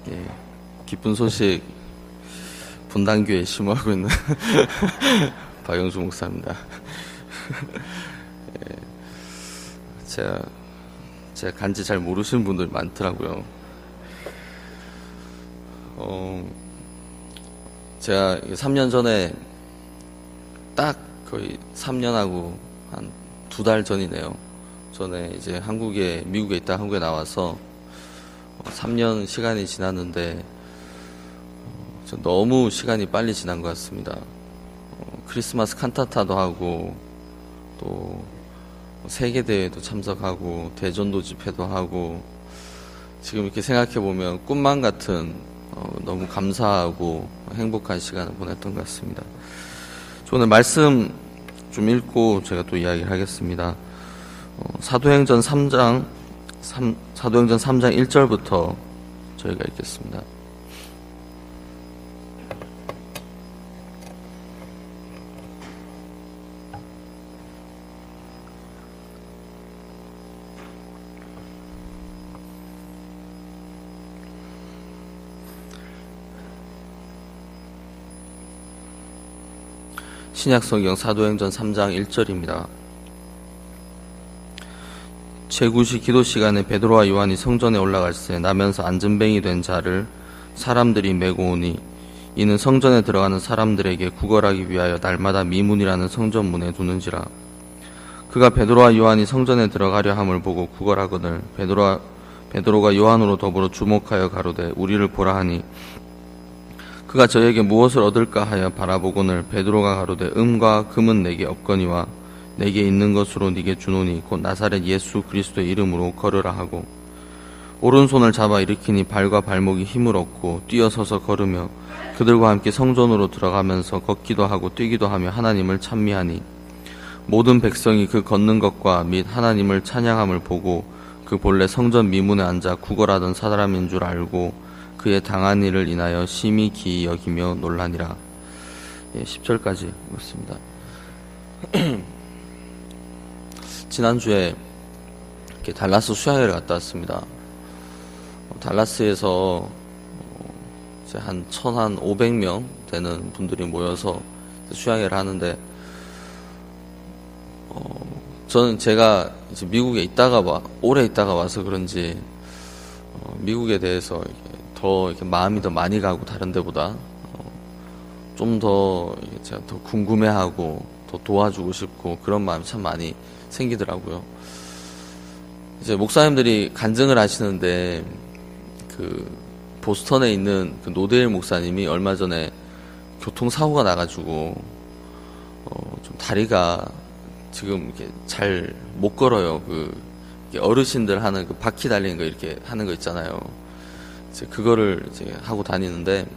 예, 기쁜 소식 분당교회에 심호하고 있는 박영수 목사입니다. 예, 제가 간지 잘 모르시는 분들 많더라고요. 제가 3년 전에 딱 거의 3년하고 한 2달 전이네요. 전에 이제 미국에 있다 한국에 나와서 3년 시간이 지났는데 너무 시간이 빨리 지난 것 같습니다. 크리스마스 칸타타도 하고 또 세계대회도 참석하고 대전도 집회도 하고 지금 이렇게 생각해보면 꿈만 같은 너무 감사하고 행복한 시간을 보냈던 것 같습니다. 오늘 말씀 좀 읽고 제가 또 이야기를 하겠습니다. 사도행전 3장 1절부터 저희가 읽겠습니다. 신약성경 사도행전 3장 1절입니다. 제9시 기도 시간에 베드로와 요한이 성전에 올라갈새 나면서 안전뱅이 된 자를 사람들이 메고 오니 이는 성전에 들어가는 사람들에게 구걸하기 위하여 날마다 미문이라는 성전문에 두는지라. 그가 베드로와 요한이 성전에 들어가려 함을 보고 구걸하거늘 베드로가 요한으로 더불어 주목하여 가로되 우리를 보라 하니 그가 저에게 무엇을 얻을까 하여 바라보거늘 베드로가 가로되 음과 금은 내게 없거니와 내게 있는 것으로 네게 주노니 곧 나사렛 예수 그리스도의 이름으로 걸으라 하고 오른손을 잡아 일으키니 발과 발목이 힘을 얻고 뛰어서서 걸으며 그들과 함께 성전으로 들어가면서 걷기도 하고 뛰기도 하며 하나님을 찬미하니 모든 백성이 그 걷는 것과 및 하나님을 찬양함을 보고 그 본래 성전 미문에 앉아 구걸하던 사람인 줄 알고 그의 당한 일을 인하여 심히 기이 여기며 놀라니라. 10절까지 읽었습니다. 지난주에 이렇게 달라스 수양회를 갔다 왔습니다. 달라스에서 이제 한 1,500명 되는 분들이 모여서 수양회를 하는데, 저는 제가 이제 미국에 오래 있다가 와서 그런지, 미국에 대해서 더 이렇게 마음이 더 많이 가고 다른 데보다, 좀 더 제가 더 궁금해하고 더 도와주고 싶고 그런 마음이 참 많이 생기더라고요. 이제 목사님들이 간증을 하시는데 그 보스턴에 있는 그 노데일 목사님이 얼마 전에 교통사고가 나가지고 좀 다리가 지금 이렇게 잘 못 걸어요. 어르신들 하는 그 바퀴 달리는 거 이렇게 하는 거 있잖아요. 이제 그거를 이제 하고 다니는데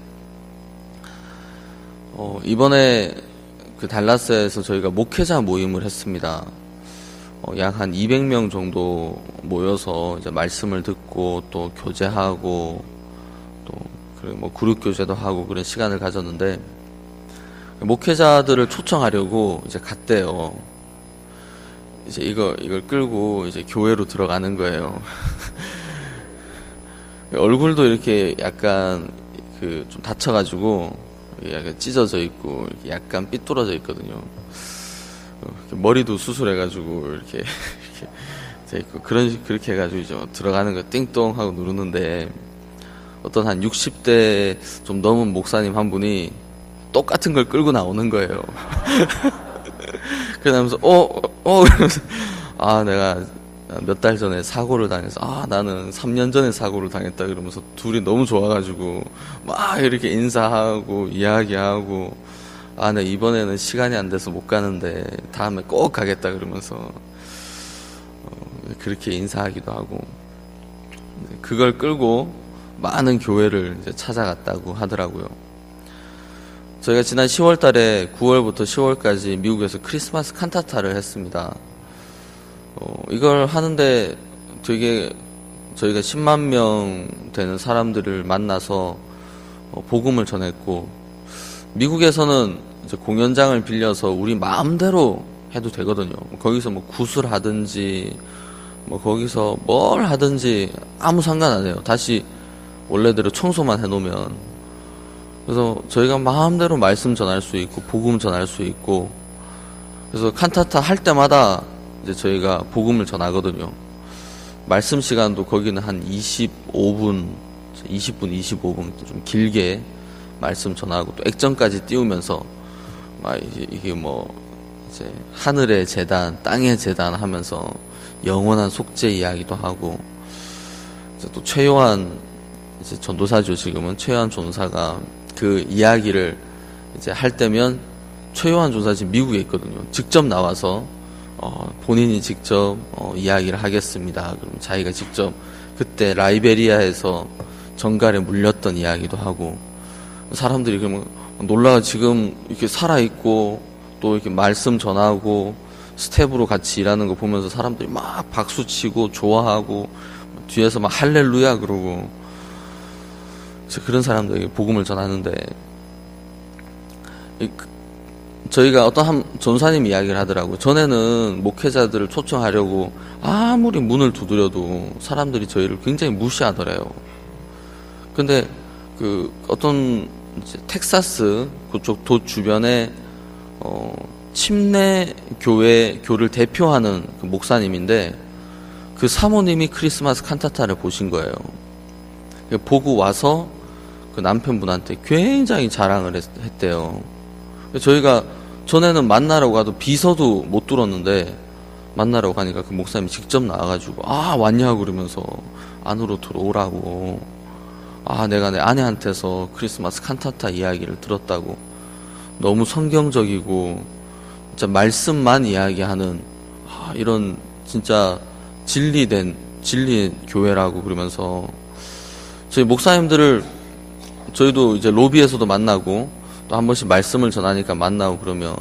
이번에 그 달라스에서 저희가 목회자 모임을 했습니다. 약 한 200명 정도 모여서 이제 말씀을 듣고 또 교제하고 또 그리고 뭐 그룹 교제도 하고 그런 시간을 가졌는데 목회자들을 초청하려고 이제 갔대요. 이제 이걸 끌고 이제 교회로 들어가는 거예요. 얼굴도 이렇게 약간 좀 다쳐가지고 약간 찢어져 있고 약간 삐뚤어져 있거든요. 머리도 수술해가지고 이렇게 있고 그렇게 해가지고 이제 들어가는 거 띵동 하고 누르는데 어떤 한 60대 좀 넘은 목사님 한 분이 똑같은 걸 끌고 나오는 거예요. 그러면서 그러면서 내가 몇 달 전에 사고를 당해서 나는 3년 전에 사고를 당했다 그러면서 둘이 너무 좋아가지고 막 이렇게 인사하고 이야기하고 나 이번에는 시간이 안 돼서 못 가는데 다음에 꼭 가겠다 그러면서 그렇게 인사하기도 하고 그걸 끌고 많은 교회를 이제 찾아갔다고 하더라고요. 저희가 지난 10월 달에 9월부터 10월까지 미국에서 크리스마스 칸타타를 했습니다. 이걸 하는데 되게 저희가 10만 명 되는 사람들을 만나서 복음을 전했고 미국에서는 이제 공연장을 빌려서 우리 마음대로 해도 되거든요. 거기서 뭐 구슬하든지 뭐 거기서 뭘 하든지 아무 상관 안 해요. 다시 원래대로 청소만 해놓으면. 그래서 저희가 마음대로 말씀 전할 수 있고 복음 전할 수 있고, 그래서 칸타타 할 때마다 이제 저희가 복음을 전하거든요. 말씀 시간도 거기는 한 20분, 25분 좀 길게 말씀 전하고, 또 액정까지 띄우면서 막 이게 뭐 이제 하늘의 재단, 땅의 재단 하면서 영원한 속죄 이야기도 하고, 이제 또 최요한 이제 전도사죠. 지금은 최요한 전도사가 그 이야기를 이제 할 때면, 최요한 전도사 지금 미국에 있거든요. 직접 나와서 본인이 직접 이야기를 하겠습니다. 그럼 자기가 직접 그때 라이베리아에서 정갈에 물렸던 이야기도 하고, 사람들이 그러면 놀라가 지금 이렇게 살아있고 또 이렇게 말씀 전하고 스텝으로 같이 일하는 거 보면서 사람들이 막 박수치고 좋아하고 뒤에서 막 할렐루야 그러고, 그런 사람들에게 복음을 전하는데, 저희가 어떤 한 전사님이 이야기를 하더라고요. 전에는 목회자들을 초청하려고 아무리 문을 두드려도 사람들이 저희를 굉장히 무시하더래요. 근데 어떤 이제 텍사스 그쪽 도 주변에 침례 교를 대표하는 그 목사님인데, 그 사모님이 크리스마스 칸타타를 보신 거예요. 보고 와서 그 남편분한테 굉장히 자랑을 했대요. 저희가 전에는 만나러 가도 비서도 못 들었는데, 만나러 가니까 그 목사님이 직접 나와가지고 왔냐고 그러면서 안으로 들어오라고, 내가 내 아내한테서 크리스마스 칸타타 이야기를 들었다고, 너무 성경적이고 진짜 말씀만 이야기하는 이런 진짜 진리의 교회라고 그러면서, 저희 목사님들을 저희도 이제 로비에서도 만나고 또 한 번씩 말씀을 전하니까 만나고 그러면,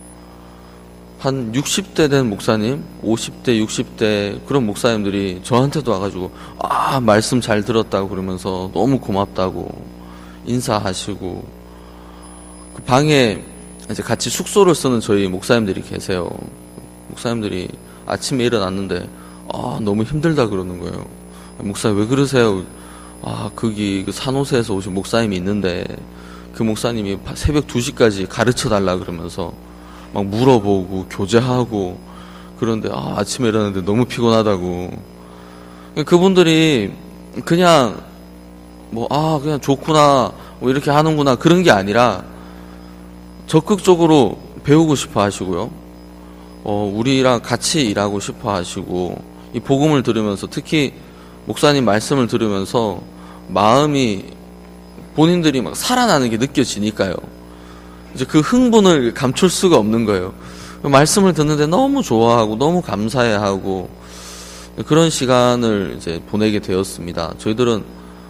한 60대 된 목사님, 50대, 60대 그런 목사님들이 저한테도 와가지고 말씀 잘 들었다고 그러면서 너무 고맙다고 인사하시고, 그 방에 이제 같이 숙소를 쓰는 저희 목사님들이 계세요. 목사님들이 아침에 일어났는데 너무 힘들다 그러는 거예요. 목사님 왜 그러세요? 거기 그 산호세에서 오신 목사님이 있는데 그 목사님이 새벽 2시까지 가르쳐 달라 그러면서 막 물어보고 교제하고 그런데 아침에 일어났는데 너무 피곤하다고. 그분들이 그냥 그냥 좋구나 뭐 이렇게 하는구나 그런 게 아니라 적극적으로 배우고 싶어 하시고요. 우리랑 같이 일하고 싶어 하시고, 이 복음을 들으면서, 특히 목사님 말씀을 들으면서 마음이 본인들이 막 살아나는 게 느껴지니까요. 이제 그 흥분을 감출 수가 없는 거예요. 말씀을 듣는데 너무 좋아하고 너무 감사해하고 그런 시간을 이제 보내게 되었습니다. 저희들은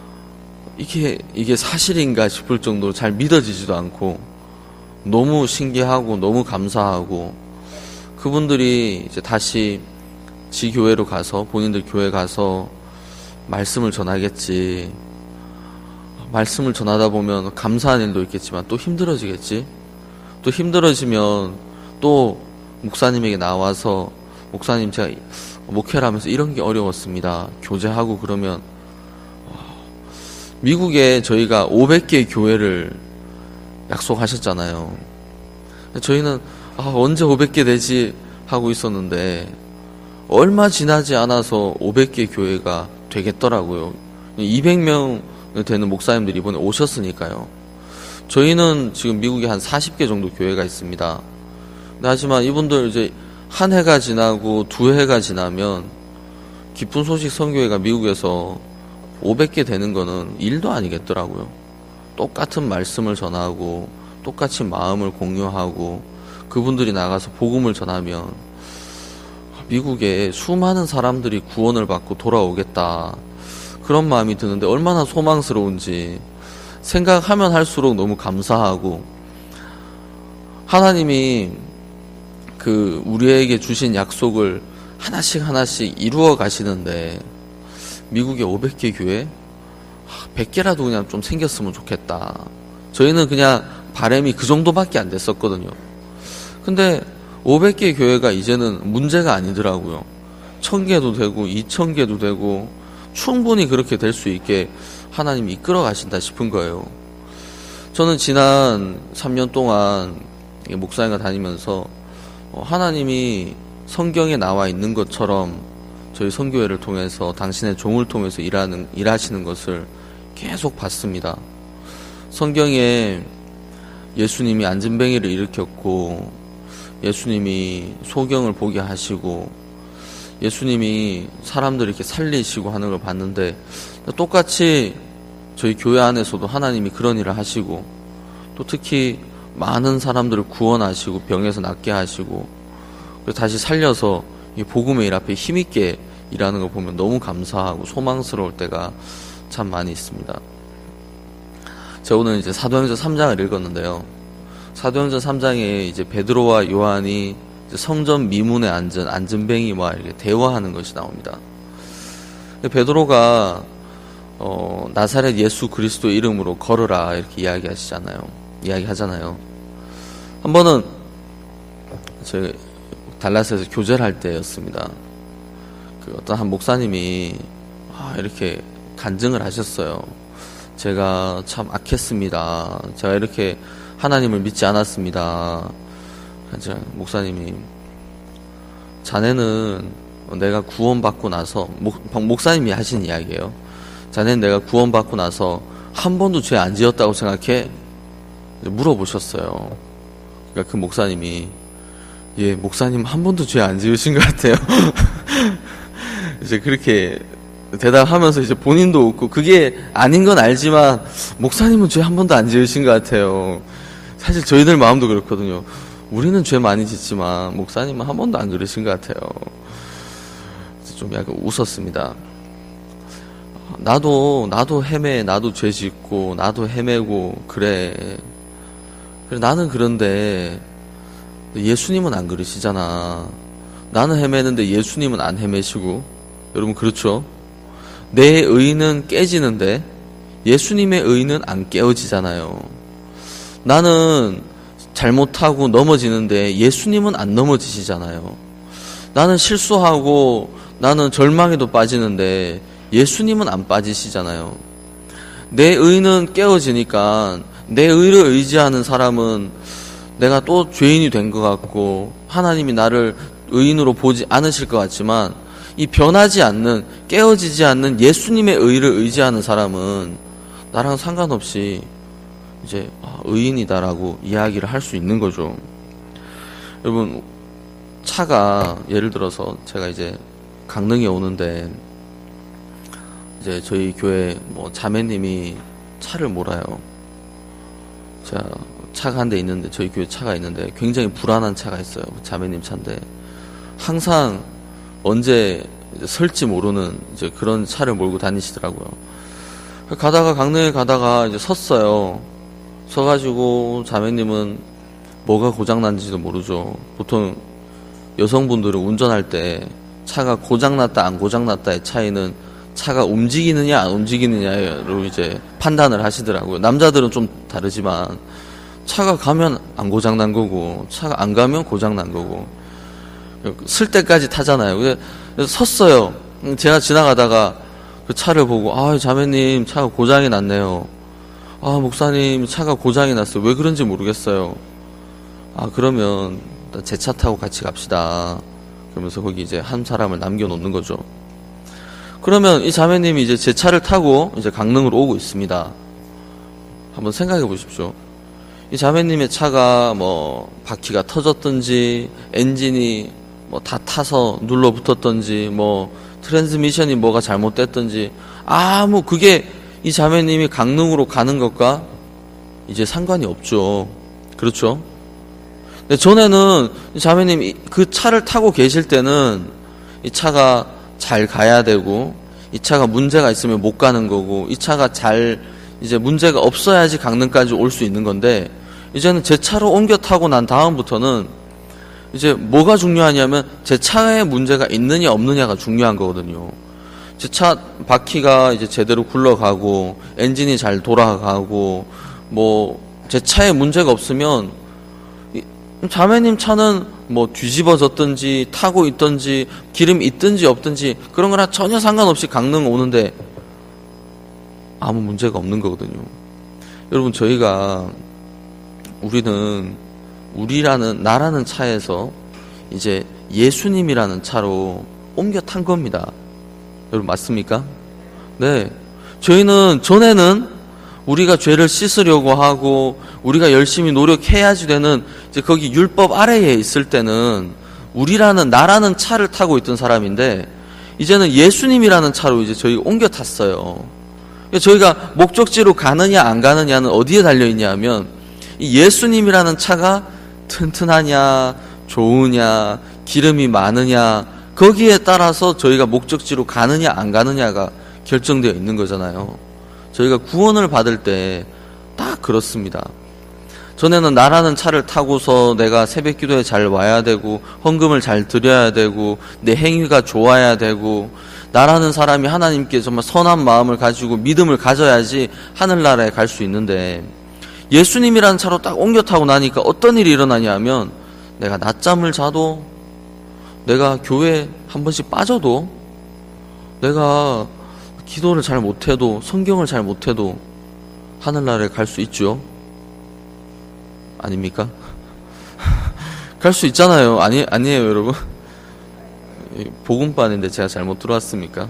이게 사실인가 싶을 정도로 잘 믿어지지도 않고 너무 신기하고 너무 감사하고, 그분들이 이제 다시 지 교회로 가서, 본인들 교회 가서 말씀을 전하겠지. 말씀을 전하다 보면 감사한 일도 있겠지만 또 힘들어지겠지. 또 힘들어지면 또 목사님에게 나와서, 목사님 제가 목회를 하면서 이런 게 어려웠습니다. 교제하고 그러면, 미국에 저희가 500개의 교회를 약속하셨잖아요. 저희는 언제 500개 되지 하고 있었는데, 얼마 지나지 않아서 500개 교회가 되겠더라고요. 200명 되는 목사님들이 이번에 오셨으니까요. 저희는 지금 미국에 한 40개 정도 교회가 있습니다. 하지만 이분들 이제 한 해가 지나고 두 해가 지나면 기쁜 소식 선교회가 미국에서 500개 되는 거는 일도 아니겠더라고요. 똑같은 말씀을 전하고 똑같이 마음을 공유하고 그분들이 나가서 복음을 전하면 미국에 수많은 사람들이 구원을 받고 돌아오겠다, 그런 마음이 드는데 얼마나 소망스러운지 생각하면 할수록 너무 감사하고, 하나님이 우리에게 주신 약속을 하나씩 이루어 가시는데, 미국의 500개 교회 100개라도 그냥 좀 생겼으면 좋겠다. 저희는 그냥 바람이 그 정도밖에 안 됐었거든요. 근데 500개 교회가 이제는 문제가 아니더라고요. 1000개도 되고 2000개도 되고 충분히 그렇게 될 수 있게 하나님이 이끌어 가신다 싶은 거예요. 저는 지난 3년 동안 목사님과 다니면서 하나님이 성경에 나와 있는 것처럼 저희 선교회를 통해서 당신의 종을 통해서 일하시는 것을 계속 봤습니다. 성경에 예수님이 안진뱅이를 일으켰고, 예수님이 소경을 보게 하시고, 예수님이 사람들을 이렇게 살리시고 하는 걸 봤는데, 똑같이 저희 교회 안에서도 하나님이 그런 일을 하시고, 또 특히 많은 사람들을 구원하시고 병에서 낫게 하시고, 그래서 다시 살려서 이 복음의 일 앞에 힘있게 일하는 걸 보면 너무 감사하고 소망스러울 때가 참 많이 있습니다. 제가 오늘 이제 사도행전 3장을 읽었는데요. 사도행전 3장에 이제 베드로와 요한이 이제 성전 미문에 앉은 안진뱅이와 이렇게 대화하는 것이 나옵니다. 베드로가 나사렛 예수 그리스도 이름으로 걸으라 이렇게 이야기하잖아요. 한 번은 제 달라스에서 교제를 할 때였습니다. 어떤 한 목사님이 이렇게 간증을 하셨어요. 제가 참 악했습니다. 제가 이렇게 하나님을 믿지 않았습니다. 목사님이, 자네는 내가 구원받고 나서, 목사님이 하신 이야기예요. 자네는 내가 구원받고 나서 한 번도 죄 안 지었다고 생각해? 물어보셨어요. 그러니까 그 목사님이, 예, 목사님 한 번도 죄 안 지으신 것 같아요. 이제 그렇게 대답하면서 이제 본인도 웃고, 그게 아닌 건 알지만 목사님은 죄 한 번도 안 지으신 것 같아요. 사실 저희들 마음도 그렇거든요. 우리는 죄 많이 짓지만 목사님은 한 번도 안 그러신 것 같아요. 좀 약간 웃었습니다. 나도 헤매, 나도 죄 짓고 나도 헤매고 그래. 나는 그런데 예수님은 안 그러시잖아. 나는 헤매는데 예수님은 안 헤매시고. 여러분 그렇죠? 내 의는 깨지는데 예수님의 의는 안 깨어지잖아요. 나는 잘못하고 넘어지는데 예수님은 안 넘어지시잖아요. 나는 실수하고 나는 절망에도 빠지는데 예수님은 안 빠지시잖아요. 내 의는 깨어지니까 내 의를 의지하는 사람은 내가 또 죄인이 된 것 같고 하나님이 나를 의인으로 보지 않으실 것 같지만, 이 변하지 않는, 깨어지지 않는 예수님의 의를 의지하는 사람은 나랑 상관없이 이제 의인이다라고 이야기를 할 수 있는 거죠. 여러분, 차가 예를 들어서 제가 이제 강릉에 오는데 이제 저희 교회 자매님이 차를 몰아요. 제가 차가 한 대 있는데, 저희 교회 차가 있는데 굉장히 불안한 차가 있어요. 자매님 차인데 항상 언제 설지 모르는 이제 그런 차를 몰고 다니시더라고요. 강릉에 가다가 이제 섰어요. 서가지고 자매님은 뭐가 고장난지도 모르죠. 보통 여성분들은 운전할 때 차가 고장났다 안 고장났다의 차이는 차가 움직이느냐 안 움직이느냐로 이제 판단을 하시더라고요. 남자들은 좀 다르지만 차가 가면 안 고장난 거고 차가 안 가면 고장난 거고, 쓸 때까지 타잖아요. 그래서 섰어요. 제가 지나가다가 그 차를 보고, 자매님 차가 고장이 났네요. 목사님 차가 고장이 났어요. 왜 그런지 모르겠어요. 그러면 제 차 타고 같이 갑시다. 그러면서 거기 이제 한 사람을 남겨놓는 거죠. 그러면 이 자매님이 이제 제 차를 타고 이제 강릉으로 오고 있습니다. 한번 생각해 보십시오. 이 자매님의 차가 바퀴가 터졌든지 엔진이 다 타서 눌러 붙었든지 트랜스미션이 뭐가 잘못됐든지 그게 이 자매님이 강릉으로 가는 것과 이제 상관이 없죠. 그렇죠? 근데 전에는 이 자매님이 그 차를 타고 계실 때는 이 차가 잘 가야 되고, 이 차가 문제가 있으면 못 가는 거고, 이 차가 이제 문제가 없어야지 강릉까지 올 수 있는 건데, 이제는 제 차로 옮겨 타고 난 다음부터는 이제 뭐가 중요하냐면 제 차에 문제가 있느냐 없느냐가 중요한 거거든요. 제 차 바퀴가 이제 제대로 굴러가고 엔진이 잘 돌아가고 제 차에 문제가 없으면 자매님 차는 뒤집어졌든지 타고 있든지 기름이 있든지 없든지 그런 거랑 전혀 상관없이 강릉 오는데 아무 문제가 없는 거거든요. 여러분, 우리는 나라는 차에서 이제 예수님이라는 차로 옮겨 탄 겁니다. 여러분, 맞습니까? 네. 저희는 전에는 우리가 죄를 씻으려고 하고 우리가 열심히 노력해야지 되는 이제 거기 율법 아래에 있을 때는 나라는 차를 타고 있던 사람인데, 이제는 예수님이라는 차로 이제 저희가 옮겨 탔어요. 저희가 목적지로 가느냐 안 가느냐는 어디에 달려 있냐 하면, 이 예수님이라는 차가 튼튼하냐 좋으냐 기름이 많으냐 거기에 따라서 저희가 목적지로 가느냐 안 가느냐가 결정되어 있는 거잖아요. 저희가 구원을 받을 때 딱 그렇습니다. 전에는 나라는 차를 타고서 내가 새벽 기도에 잘 와야 되고 헌금을 잘 드려야 되고 내 행위가 좋아야 되고 나라는 사람이 하나님께 정말 선한 마음을 가지고 믿음을 가져야지 하늘나라에 갈 수 있는데, 예수님이라는 차로 딱 옮겨 타고 나니까 어떤 일이 일어나냐 하면, 내가 낮잠을 자도, 내가 교회 한 번씩 빠져도, 내가 기도를 잘 못해도, 성경을 잘 못해도 하늘나라에 갈 수 있죠? 아닙니까? 갈 수 있잖아요. 아니에요, 여러분? 복음반인데 제가 잘못 들어왔습니까?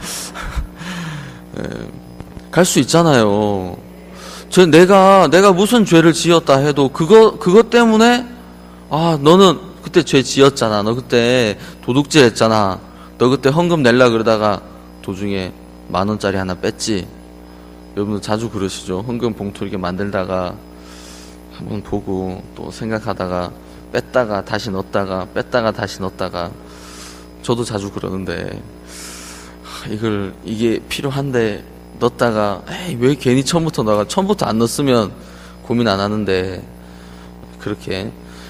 갈 수 있잖아요. 내가 무슨 죄를 지었다 해도 그것 때문에, 너는 그때 죄 지었잖아. 너 그때 도둑질 했잖아. 너 그때 헌금 낼라 그러다가 도중에 10,000원짜리 하나 뺐지. 여러분들 자주 그러시죠? 헌금 봉투 이렇게 만들다가 한번 보고 또 생각하다가 뺐다가 다시 넣었다가 뺐다가 다시 넣었다가, 저도 자주 그러는데, 이게 필요한데 넣었다가 왜 괜히 처음부터 안 넣었으면 고민 안 하는데, 그렇게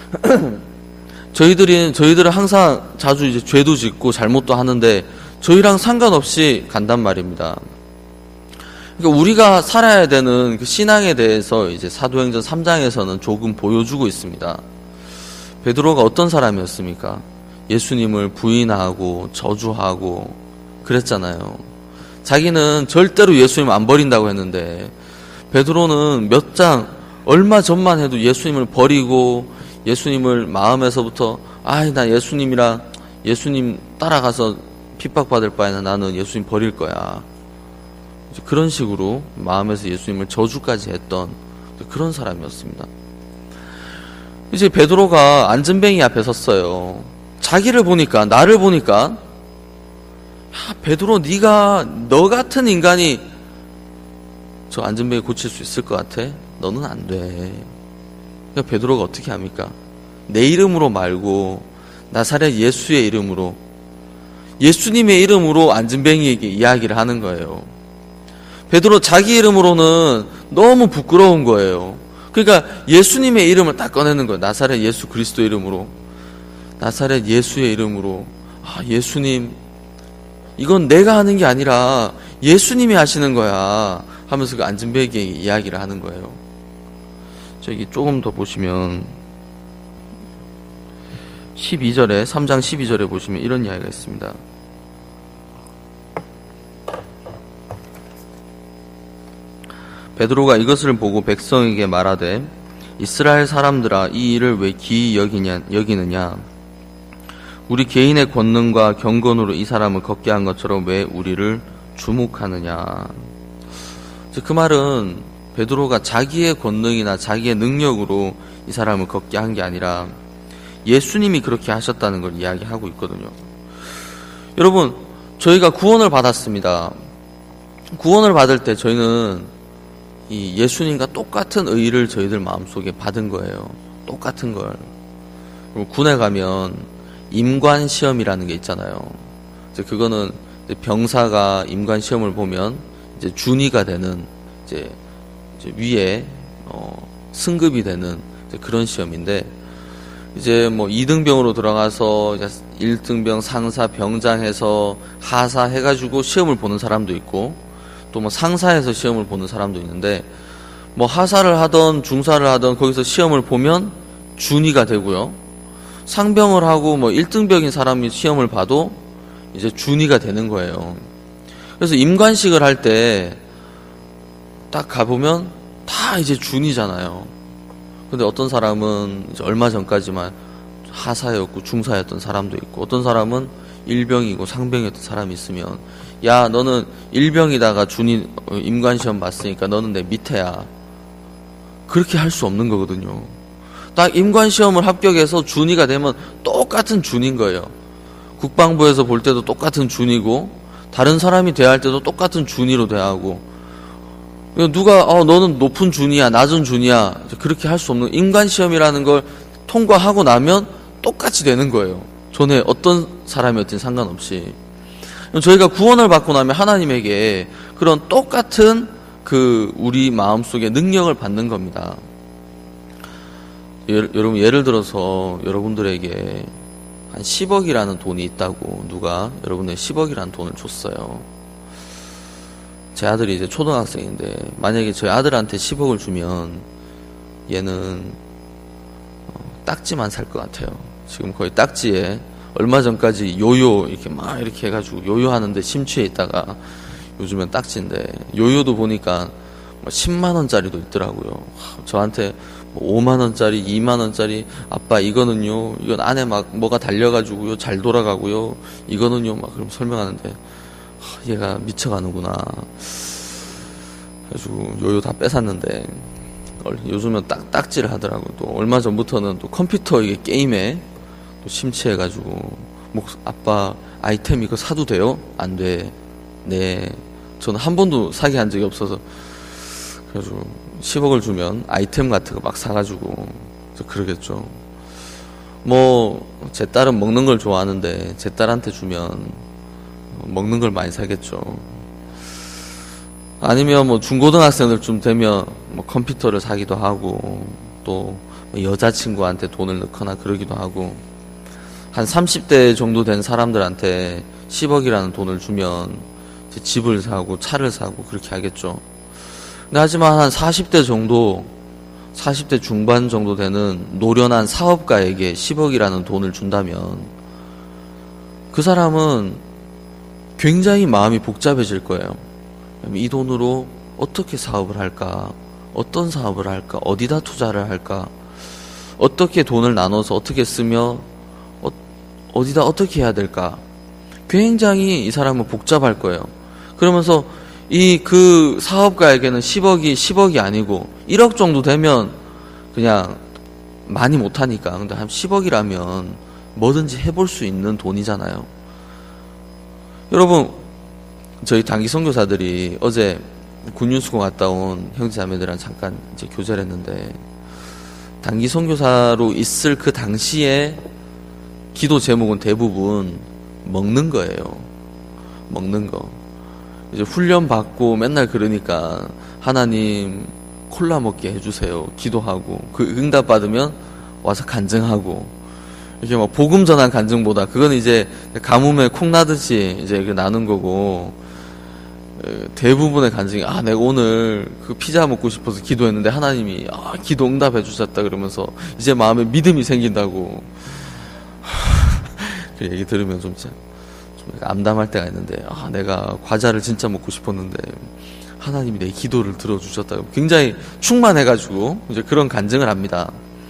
저희들은 항상 자주 이제 죄도 짓고 잘못도 하는데 저희랑 상관없이 간단 말입니다. 그러니까 우리가 살아야 되는 그 신앙에 대해서 이제 사도행전 3장에서는 조금 보여주고 있습니다. 베드로가 어떤 사람이었습니까? 예수님을 부인하고 저주하고 그랬잖아요. 자기는 절대로 예수님 안 버린다고 했는데, 베드로는 얼마 전만 해도 예수님을 버리고 예수님을 마음에서부터 나 예수님 따라가서 핍박받을 바에는 나는 예수님 버릴 거야. 그런 식으로 마음에서 예수님을 저주까지 했던 그런 사람이었습니다. 이제 베드로가 안전뱅이 앞에 섰어요. 나를 보니까, 베드로, 너 같은 인간이 저 안전뱅이 고칠 수 있을 것 같아? 너는 안 돼. 그러니까 베드로가 어떻게 합니까? 내 이름으로 말고 나사렛 예수의 이름으로, 예수님의 이름으로 안전뱅이에게 이야기를 하는 거예요. 베드로 자기 이름으로는 너무 부끄러운 거예요. 그러니까 예수님의 이름을 딱 꺼내는 거예요. 나사렛 예수 그리스도 이름으로, 나사렛 예수의 이름으로. 예수님, 이건 내가 하는 게 아니라 예수님이 하시는 거야 하면서 그 안전뱅이에게 이야기를 하는 거예요. 저기 조금 더 보시면 3장 12절에 보시면 이런 이야기가 있습니다. 베드로가 이것을 보고 백성에게 말하되, 이스라엘 사람들아, 이 일을 왜 기이 여기느냐? 우리 개인의 권능과 경건으로 이 사람을 걷게 한 것처럼 왜 우리를 주목하느냐? 그 말은 베드로가 자기의 권능이나 자기의 능력으로 이 사람을 걷게 한 게 아니라 예수님이 그렇게 하셨다는 걸 이야기하고 있거든요. 여러분, 저희가 구원을 받았습니다. 구원을 받을 때 저희는 이 예수님과 똑같은 의의를 저희들 마음속에 받은 거예요. 똑같은 걸. 군에 가면 임관 시험이라는 게 있잖아요. 이제 그거는 이제 병사가 임관 시험을 보면 이제 준위가 되는 이제 위에 승급이 되는 이제 그런 시험인데, 이제 뭐 2등병으로 들어가서 이제 1등병, 상사, 병장 해서 하사 해가지고 시험을 보는 사람도 있고, 또 뭐 상사해서 시험을 보는 사람도 있는데, 뭐 하사를 하던 중사를 하던 거기서 시험을 보면 준위가 되고요. 상병을 하고 뭐 1등병인 사람이 시험을 봐도 이제 준위가 되는 거예요. 그래서 임관식을 할 때 딱 가보면 다 이제 준이잖아요. 근데 어떤 사람은 이제 얼마 전까지만 하사였고 중사였던 사람도 있고, 어떤 사람은 일병이고 상병이었던 사람이 있으면, 야, 너는 일병이다가 준이 임관시험 봤으니까 너는 내 밑에야. 그렇게 할 수 없는 거거든요. 딱 임관시험을 합격해서 준이가 되면 똑같은 준인 거예요. 국방부에서 볼 때도 똑같은 준이고, 다른 사람이 대할 때도 똑같은 준이로 대하고, 누가 너는 높은 준이야, 낮은 준이야, 그렇게 할 수 없는, 임관시험이라는 걸 통과하고 나면 똑같이 되는 거예요. 전에 어떤 사람이었든 상관없이. 저희가 구원을 받고 나면 하나님에게 그런 똑같은 우리 마음속에 능력을 받는 겁니다. 여러분, 예를 들어서 여러분들에게 한 10억이라는 돈이 있다고 누가 여러분의 10억이라는 돈을 줬어요. 제 아들이 이제 초등학생인데, 만약에 저희 아들한테 10억을 주면 얘는 딱지만 살 것 같아요. 지금 거의 딱지에 얼마 전까지 요요 이렇게 막 이렇게 해가지고 요요하는데 심취해 있다가 요즘엔 딱지인데, 요요도 보니까 10만 원짜리도 있더라고요. 저한테 5만 원짜리, 2만 원짜리, 아빠 이거는요, 이건 안에 막 뭐가 달려가지고요, 잘 돌아가고요, 이거는요, 막 그럼 설명하는데, 얘가 미쳐가는구나. 그래가지고 요요 다 뺏었는데, 요즘은 딱지를 하더라고요. 또 얼마 전부터는 또 컴퓨터 이게 게임에 또 심취해가지고, 아빠 아이템 이거 사도 돼요? 안 돼. 네. 저는 한 번도 사기 한 적이 없어서, 그래가지고 10억을 주면 아이템 같은 거 막 사가지고 그러겠죠. 제 딸은 먹는 걸 좋아하는데 제 딸한테 주면 먹는 걸 많이 사겠죠. 아니면 중고등학생들쯤 되면 컴퓨터를 사기도 하고, 또 여자친구한테 돈을 넣거나 그러기도 하고, 한 30대 정도 된 사람들한테 10억이라는 돈을 주면 집을 사고 차를 사고 그렇게 하겠죠. 근데 하지만 한 40대 중반 정도 되는 노련한 사업가에게 10억이라는 돈을 준다면 그 사람은 굉장히 마음이 복잡해질 거예요. 이 돈으로 어떻게 사업을 할까? 어떤 사업을 할까? 어디다 투자를 할까? 어떻게 돈을 나눠서 어떻게 쓰며 어디다 어떻게 해야 될까? 굉장히 이 사람은 복잡할 거예요. 그러면서 그 사업가에게는 10억이 아니고 1억 정도 되면 그냥 많이 못하니까, 근데 한 10억이라면 뭐든지 해볼 수 있는 돈이잖아요. 여러분, 저희 단기 선교사들이 어제 군윤수고 갔다 온 형제자매들이랑 잠깐 이제 교제를 했는데, 단기 선교사로 있을 그 당시에 기도 제목은 대부분 먹는 거예요. 먹는 거. 이제 훈련 받고 맨날 그러니까 하나님 콜라 먹게 해주세요. 기도하고, 그 응답 받으면 와서 간증하고, 이렇게 복음 전한 간증보다 그건 이제 가뭄에 콩 나듯이 이제 나눈 거고, 대부분의 간증이 내가 오늘 그 피자 먹고 싶어서 기도했는데 하나님이 기도 응답해 주셨다 그러면서 이제 마음에 믿음이 생긴다고. 그 얘기 들으면 좀 암담할 때가 있는데, 내가 과자를 진짜 먹고 싶었는데 하나님이 내 기도를 들어주셨다고 굉장히 충만해가지고 이제 그런 간증을 합니다.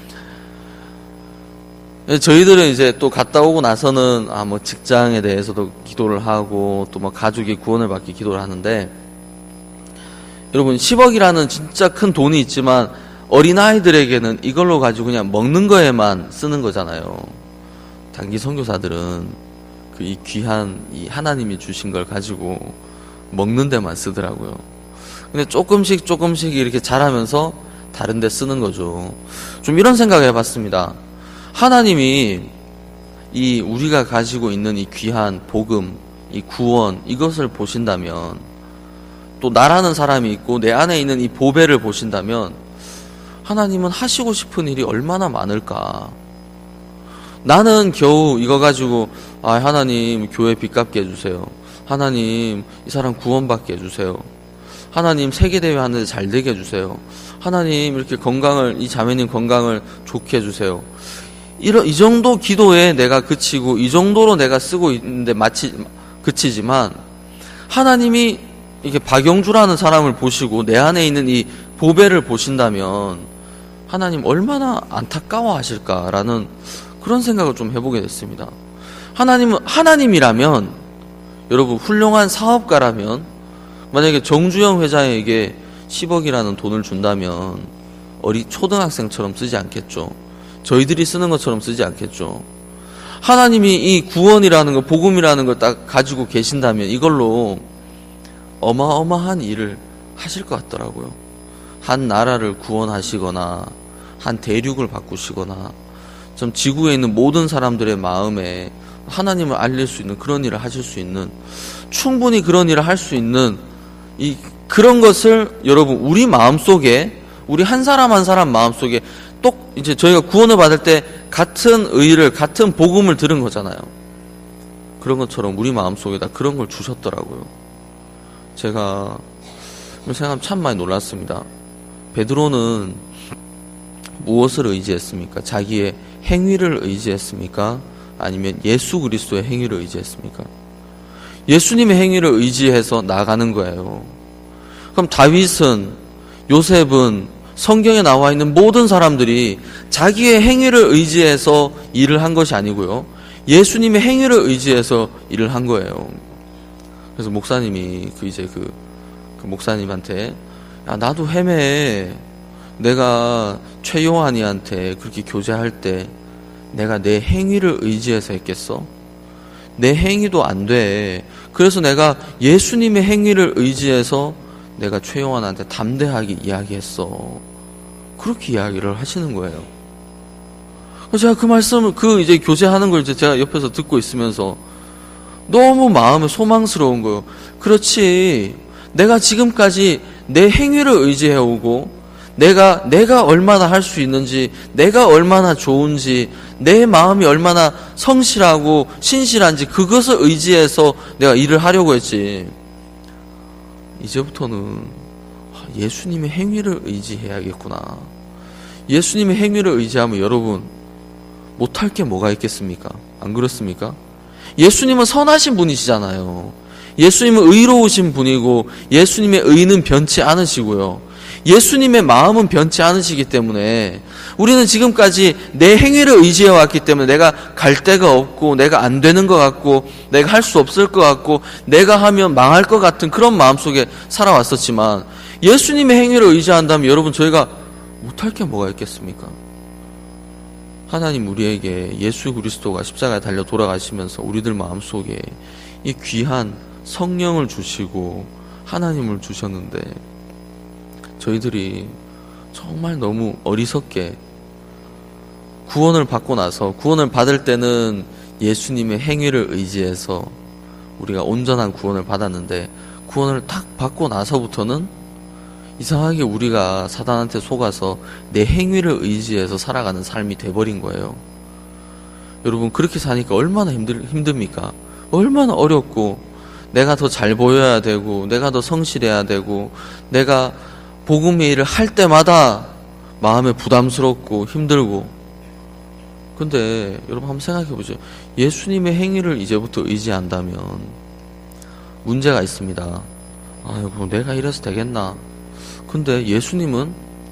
저희들은 이제 또 갔다 오고 나서는 직장에 대해서도 기도를 하고, 또 가족이 구원을 받기 기도를 하는데, 여러분 10억이라는 진짜 큰 돈이 있지만 어린아이들에게는 이걸로 가지고 그냥 먹는 거에만 쓰는 거잖아요. 단기 선교사들은 이 귀한 이 하나님이 주신 걸 가지고 먹는 데만 쓰더라고요. 근데 조금씩 이렇게 자라면서 다른 데 쓰는 거죠. 좀 이런 생각을 해봤습니다. 하나님이 이 우리가 가지고 있는 이 귀한 복음, 이 구원, 이것을 보신다면, 또 나라는 사람이 있고 내 안에 있는 이 보배를 보신다면 하나님은 하시고 싶은 일이 얼마나 많을까. 나는 겨우 이거 가지고 하나님 교회 빚 갚게 해주세요. 하나님 이 사람 구원받게 해주세요. 하나님 세계대회 하는데 잘 되게 해주세요. 하나님 이렇게 이 자매님 건강을 좋게 해주세요. 이 정도 기도에 내가 그치고, 이 정도로 내가 쓰고 있는데 마치 그치지만, 하나님이 이게 박영주라는 사람을 보시고 내 안에 있는 이 보배를 보신다면 하나님 얼마나 안타까워하실까라는 그런 생각을 좀 해보게 됐습니다. 하나님이라면, 여러분 훌륭한 사업가라면 만약에 정주영 회장에게 10억이라는 돈을 준다면 초등학생처럼 쓰지 않겠죠. 저희들이 쓰는 것처럼 쓰지 않겠죠. 하나님이 이 구원이라는 거, 복음이라는 걸 딱 가지고 계신다면 이걸로 어마어마한 일을 하실 것 같더라고요. 한 나라를 구원하시거나 한 대륙을 바꾸시거나 좀 지구에 있는 모든 사람들의 마음에 하나님을 알릴 수 있는 그런 일을 하실 수 있는, 충분히 그런 일을 할 수 있는 그런 것을 여러분 우리 마음속에, 우리 한 사람 한 사람 마음속에 이제 저희가 구원을 받을 때 같은 의를, 같은 복음을 들은 거잖아요. 그런 것처럼 우리 마음속에다 그런 걸 주셨더라고요. 제가 생각하면 참 많이 놀랐습니다. 베드로는 무엇을 의지했습니까? 자기의 행위를 의지했습니까? 아니면 예수 그리스도의 행위를 의지했습니까? 예수님의 행위를 의지해서 나가는 거예요. 그럼 다윗은, 요셉은, 성경에 나와 있는 모든 사람들이 자기의 행위를 의지해서 일을 한 것이 아니고요, 예수님의 행위를 의지해서 일을 한 거예요. 그래서 목사님이 그 목사님한테, 야, 나도 헤매. 내가 최요한이한테 그렇게 교제할 때 내가 내 행위를 의지해서 했겠어? 내 행위도 안 돼. 그래서 내가 예수님의 행위를 의지해서 내가 최요한한테 담대하게 이야기했어. 그렇게 이야기를 하시는 거예요. 그래서 제가 그 말씀을, 이제 교제하는 걸 이제 제가 옆에서 듣고 있으면서 너무 마음에 소망스러운 거예요. 그렇지. 내가 지금까지 내 행위를 의지해오고, 내가 얼마나 할 수 있는지, 내가 얼마나 좋은지, 내 마음이 얼마나 성실하고 신실한지, 그것을 의지해서 내가 일을 하려고 했지. 이제부터는 예수님의 행위를 의지해야겠구나. 예수님의 행위를 의지하면 여러분 못할 게 뭐가 있겠습니까? 안 그렇습니까? 예수님은 선하신 분이시잖아요. 예수님은 의로우신 분이고 예수님의 의는 변치 않으시고요, 예수님의 마음은 변치 않으시기 때문에 우리는 지금까지 내 행위를 의지해 왔기 때문에 내가 갈 데가 없고, 내가 안 되는 것 같고, 내가 할 수 없을 것 같고, 내가 하면 망할 것 같은 그런 마음속에 살아왔었지만, 예수님의 행위를 의지한다면 여러분 저희가 못할 게 뭐가 있겠습니까? 하나님 우리에게 예수 그리스도가 십자가에 달려 돌아가시면서 우리들 마음속에 이 귀한 성령을 주시고 하나님을 주셨는데, 저희들이 정말 너무 어리석게 구원을 받고 나서, 구원을 받을 때는 예수님의 행위를 의지해서 우리가 온전한 구원을 받았는데, 구원을 딱 받고 나서부터는 이상하게 우리가 사단한테 속아서 내 행위를 의지해서 살아가는 삶이 돼버린 거예요. 여러분 그렇게 사니까 얼마나 힘듭니까? 얼마나 어렵고, 내가 더 잘 보여야 되고, 내가 더 성실해야 되고, 내가 복음의 일을 할 때마다 마음에 부담스럽고 힘들고. 근데 여러분 한번 생각해 보죠. 예수님의 행위를 이제부터 의지한다면 문제가 있습니다. 아이고 내가 이래서 되겠나? 근데 예수님은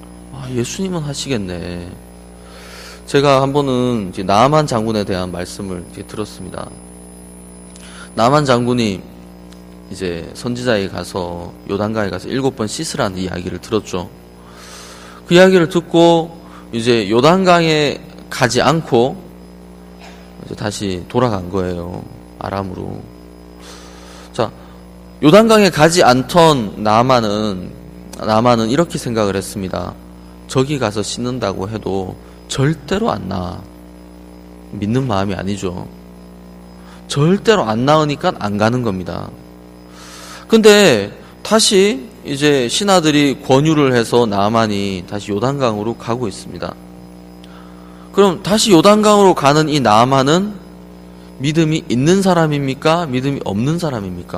하시겠네. 제가 한 번은 이제 나만 장군에 대한 말씀을 이제 들었습니다. 나만 장군이 이제 선지자에 가서, 요단강에 가서 7번 씻으라는 이야기를 들었죠. 그 이야기를 듣고 이제 요단강에 가지 않고 이제 다시 돌아간 거예요. 아람으로. 자, 요단강에 가지 않던 나만은 이렇게 생각을 했습니다. 저기 가서 씻는다고 해도 절대로 안 나아. 믿는 마음이 아니죠. 절대로 안 나으니까 안 가는 겁니다. 근데 다시 이제 신하들이 권유를 해서 나만이 다시 요단강으로 가고 있습니다. 그럼 다시 요단강으로 가는 이 나만은 믿음이 있는 사람입니까? 믿음이 없는 사람입니까?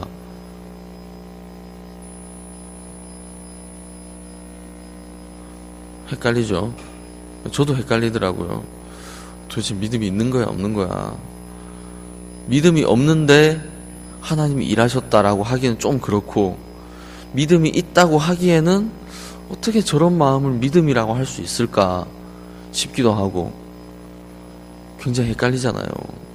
헷갈리죠? 저도 헷갈리더라고요. 도대체 믿음이 있는 거야, 없는 거야? 믿음이 없는데 하나님이 일하셨다라고 하기는 좀 그렇고, 믿음이 있다고 하기에는 어떻게 저런 마음을 믿음이라고 할 수 있을까 싶기도 하고 굉장히 헷갈리잖아요.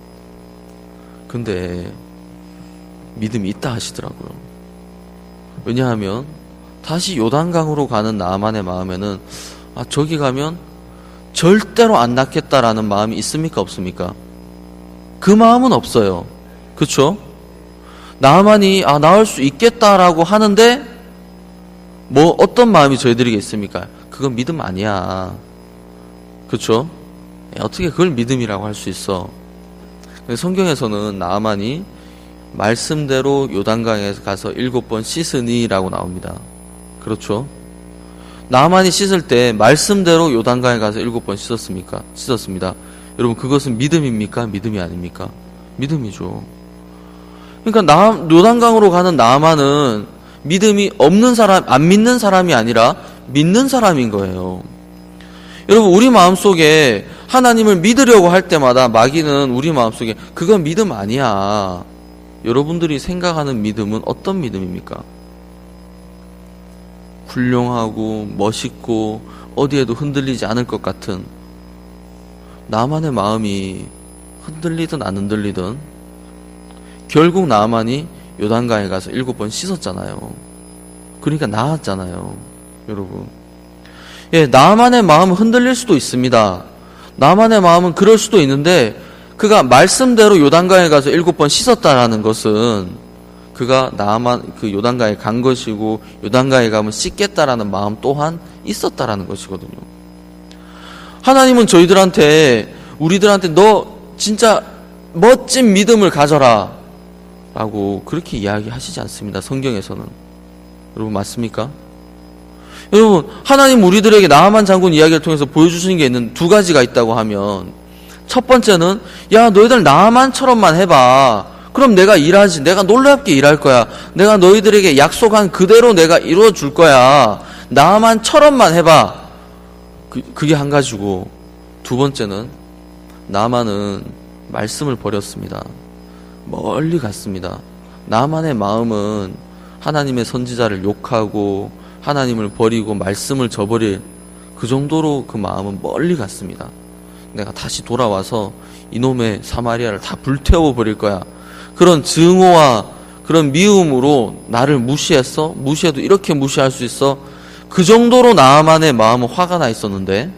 근데 믿음이 있다 하시더라고요. 왜냐하면 다시 요단강으로 가는 나아만의 마음에는 저기 가면 절대로 안 낫겠다라는 마음이 있습니까 없습니까? 그 마음은 없어요. 그렇죠? 나아만이 나을 수 있겠다라고 하는데 뭐 어떤 마음이 저희들에게 있습니까? 그건 믿음 아니야. 그렇죠? 어떻게 그걸 믿음이라고 할 수 있어? 성경에서는 나아만이 말씀대로 요단강에 가서 7번 씻으니라고 나옵니다. 그렇죠? 나아만이 씻을 때 말씀대로 요단강에 가서 7번 씻었습니까? 씻었습니다. 여러분 그것은 믿음입니까? 믿음이 아닙니까? 믿음이죠. 그러니까 요단강으로 가는 나아만은 믿음이 없는 사람, 안 믿는 사람이 아니라 믿는 사람인 거예요. 여러분 우리 마음속에 하나님을 믿으려고 할 때마다 마귀는 우리 마음속에 그건 믿음 아니야. 여러분들이 생각하는 믿음은 어떤 믿음입니까? 훌륭하고 멋있고 어디에도 흔들리지 않을 것 같은 나만의 마음이 흔들리든 안 흔들리든 결국 나만이 요단강에 가서 7번 씻었잖아요. 그러니까 나았잖아요. 여러분 나만의 마음은 흔들릴 수도 있습니다. 나만의 마음은 그럴 수도 있는데 그가 말씀대로 요단강에 가서 7번 씻었다라는 것은 그가 나만 그 요단강에 간 것이고 요단강에 가면 씻겠다라는 마음 또한 있었다라는 것이거든요. 하나님은 우리들한테 너 진짜 멋진 믿음을 가져라 라고 그렇게 이야기하시지 않습니다. 성경에서는. 여러분 맞습니까? 여러분 하나님 우리들에게 나아만 장군 이야기를 통해서 보여주시는 게 있는 두 가지가 있다고 하면 첫 번째는 너희들 나아만처럼만 해봐. 그럼 내가 일하지. 내가 놀랍게 일할 거야. 내가 너희들에게 약속한 그대로 내가 이루어 줄 거야. 나아만처럼만 해봐. 그게 한 가지고 두 번째는 나아만은 말씀을 버렸습니다. 멀리 갔습니다. 나아만의 마음은 하나님의 선지자를 욕하고 하나님을 버리고 말씀을 저버릴 그 정도로 그 마음은 멀리 갔습니다. 내가 다시 돌아와서 이놈의 사마리아를 다 불태워 버릴 거야. 그런 증오와 그런 미움으로 나를 무시했어? 무시해도 이렇게 무시할 수 있어? 그 정도로 나아만의 마음은 화가 나 있었는데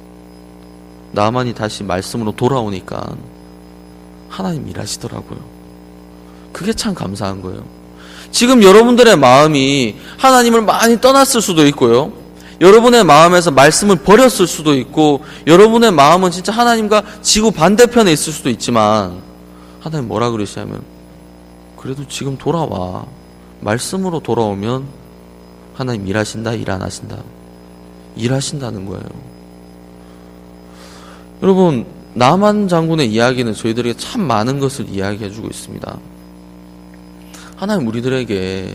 나아만이 다시 말씀으로 돌아오니까 하나님 일하시더라고요. 그게 참 감사한 거예요. 지금 여러분들의 마음이 하나님을 많이 떠났을 수도 있고요. 여러분의 마음에서 말씀을 버렸을 수도 있고 여러분의 마음은 진짜 하나님과 지구 반대편에 있을 수도 있지만 하나님 뭐라 그러시냐면 그래도 지금 돌아와. 말씀으로 돌아오면 하나님 일하신다, 일 안 하신다. 일하신다는 거예요. 여러분 나만 장군의 이야기는 저희들에게 참 많은 것을 이야기해주고 있습니다. 하나님 우리들에게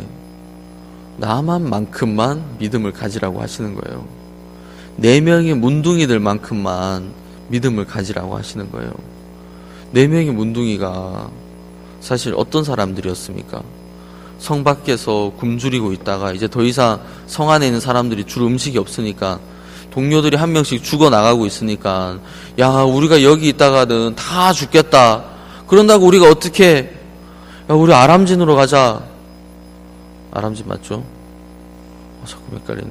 나만만큼만 믿음을 가지라고 하시는 거예요. 4명의 문둥이들만큼만 믿음을 가지라고 하시는 거예요. 4명의 문둥이가 사실 어떤 사람들이었습니까? 성 밖에서 굶주리고 있다가 이제 더 이상 성 안에 있는 사람들이 줄 음식이 없으니까 동료들이 한 명씩 죽어나가고 있으니까 우리가 여기 있다가는 다 죽겠다. 그런다고 우리가 어떻게 우리 아람진으로 가자. 아람진 맞죠? 자꾸 헷갈리네.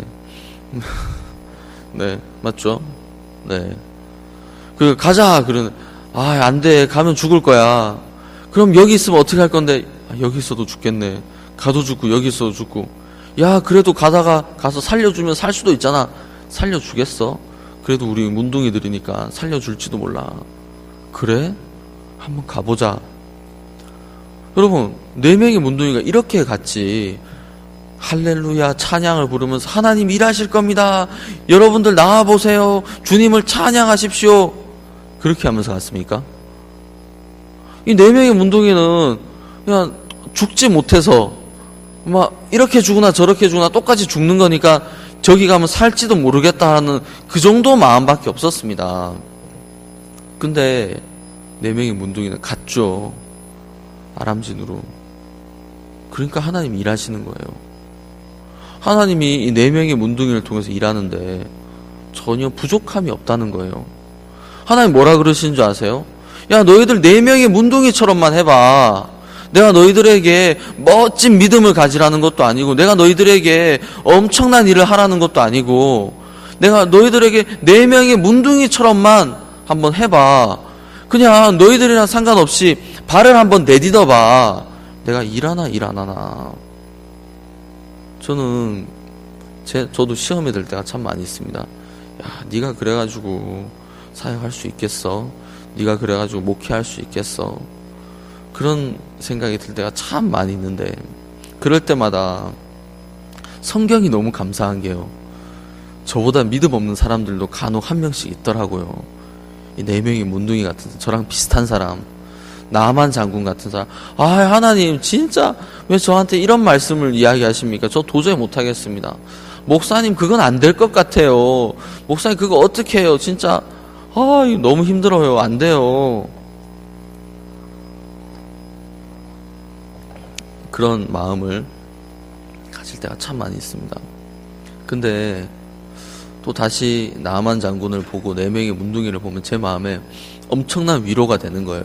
네, 맞죠? 네. 가자. 그러는, 안 돼. 가면 죽을 거야. 그럼 여기 있으면 어떻게 할 건데? 여기 있어도 죽겠네. 가도 죽고, 여기 있어도 죽고. 그래도 가서 살려주면 살 수도 있잖아. 살려주겠어? 그래도 우리 문둥이들이니까 살려줄지도 몰라. 그래? 한번 가보자. 여러분 4명의 문둥이가 이렇게 갔지 할렐루야 찬양을 부르면서 하나님 일하실 겁니다. 여러분들 나와보세요. 주님을 찬양하십시오. 그렇게 하면서 갔습니까? 이 4명의 문둥이는 그냥 죽지 못해서 막 이렇게 죽으나 저렇게 죽으나 똑같이 죽는 거니까 저기 가면 살지도 모르겠다 하는 그 정도 마음밖에 없었습니다. 근데 4명의 문둥이는 갔죠. 아람진으로. 그러니까 하나님이 일하시는 거예요. 하나님이 이 4명의 문둥이를 통해서 일하는데 전혀 부족함이 없다는 거예요. 하나님 뭐라 그러시는 줄 아세요? 야, 너희들 4명의 문둥이처럼만 해봐. 내가 너희들에게 멋진 믿음을 가지라는 것도 아니고, 내가 너희들에게 엄청난 일을 하라는 것도 아니고, 내가 너희들에게 4명의 문둥이처럼만 한번 해봐. 그냥 너희들이랑 상관없이 발을 한번 내딛어봐. 내가 일하나 일 안 하나. 저도 시험에 들 때가 참 많이 있습니다. 야, 네가 그래가지고 사역할 수 있겠어? 네가 그래가지고 목회할 수 있겠어? 그런 생각이 들 때가 참 많이 있는데, 그럴 때마다 성경이 너무 감사한 게요, 저보다 믿음 없는 사람들도 간혹 한 명씩 있더라고요. 이 4명의 문둥이 같은, 저랑 비슷한 사람, 나만 장군 같은 사람. 아, 하나님 진짜 왜 저한테 이런 말씀을 이야기하십니까? 저 도저히 못하겠습니다. 목사님 그건 안 될 것 같아요. 목사님 그거 어떻게 해요? 진짜 이거 너무 힘들어요. 안 돼요. 그런 마음을 가질 때가 참 많이 있습니다. 근데 또 다시 나만 장군을 보고 4명의 문둥이를 보면 제 마음에 엄청난 위로가 되는 거예요.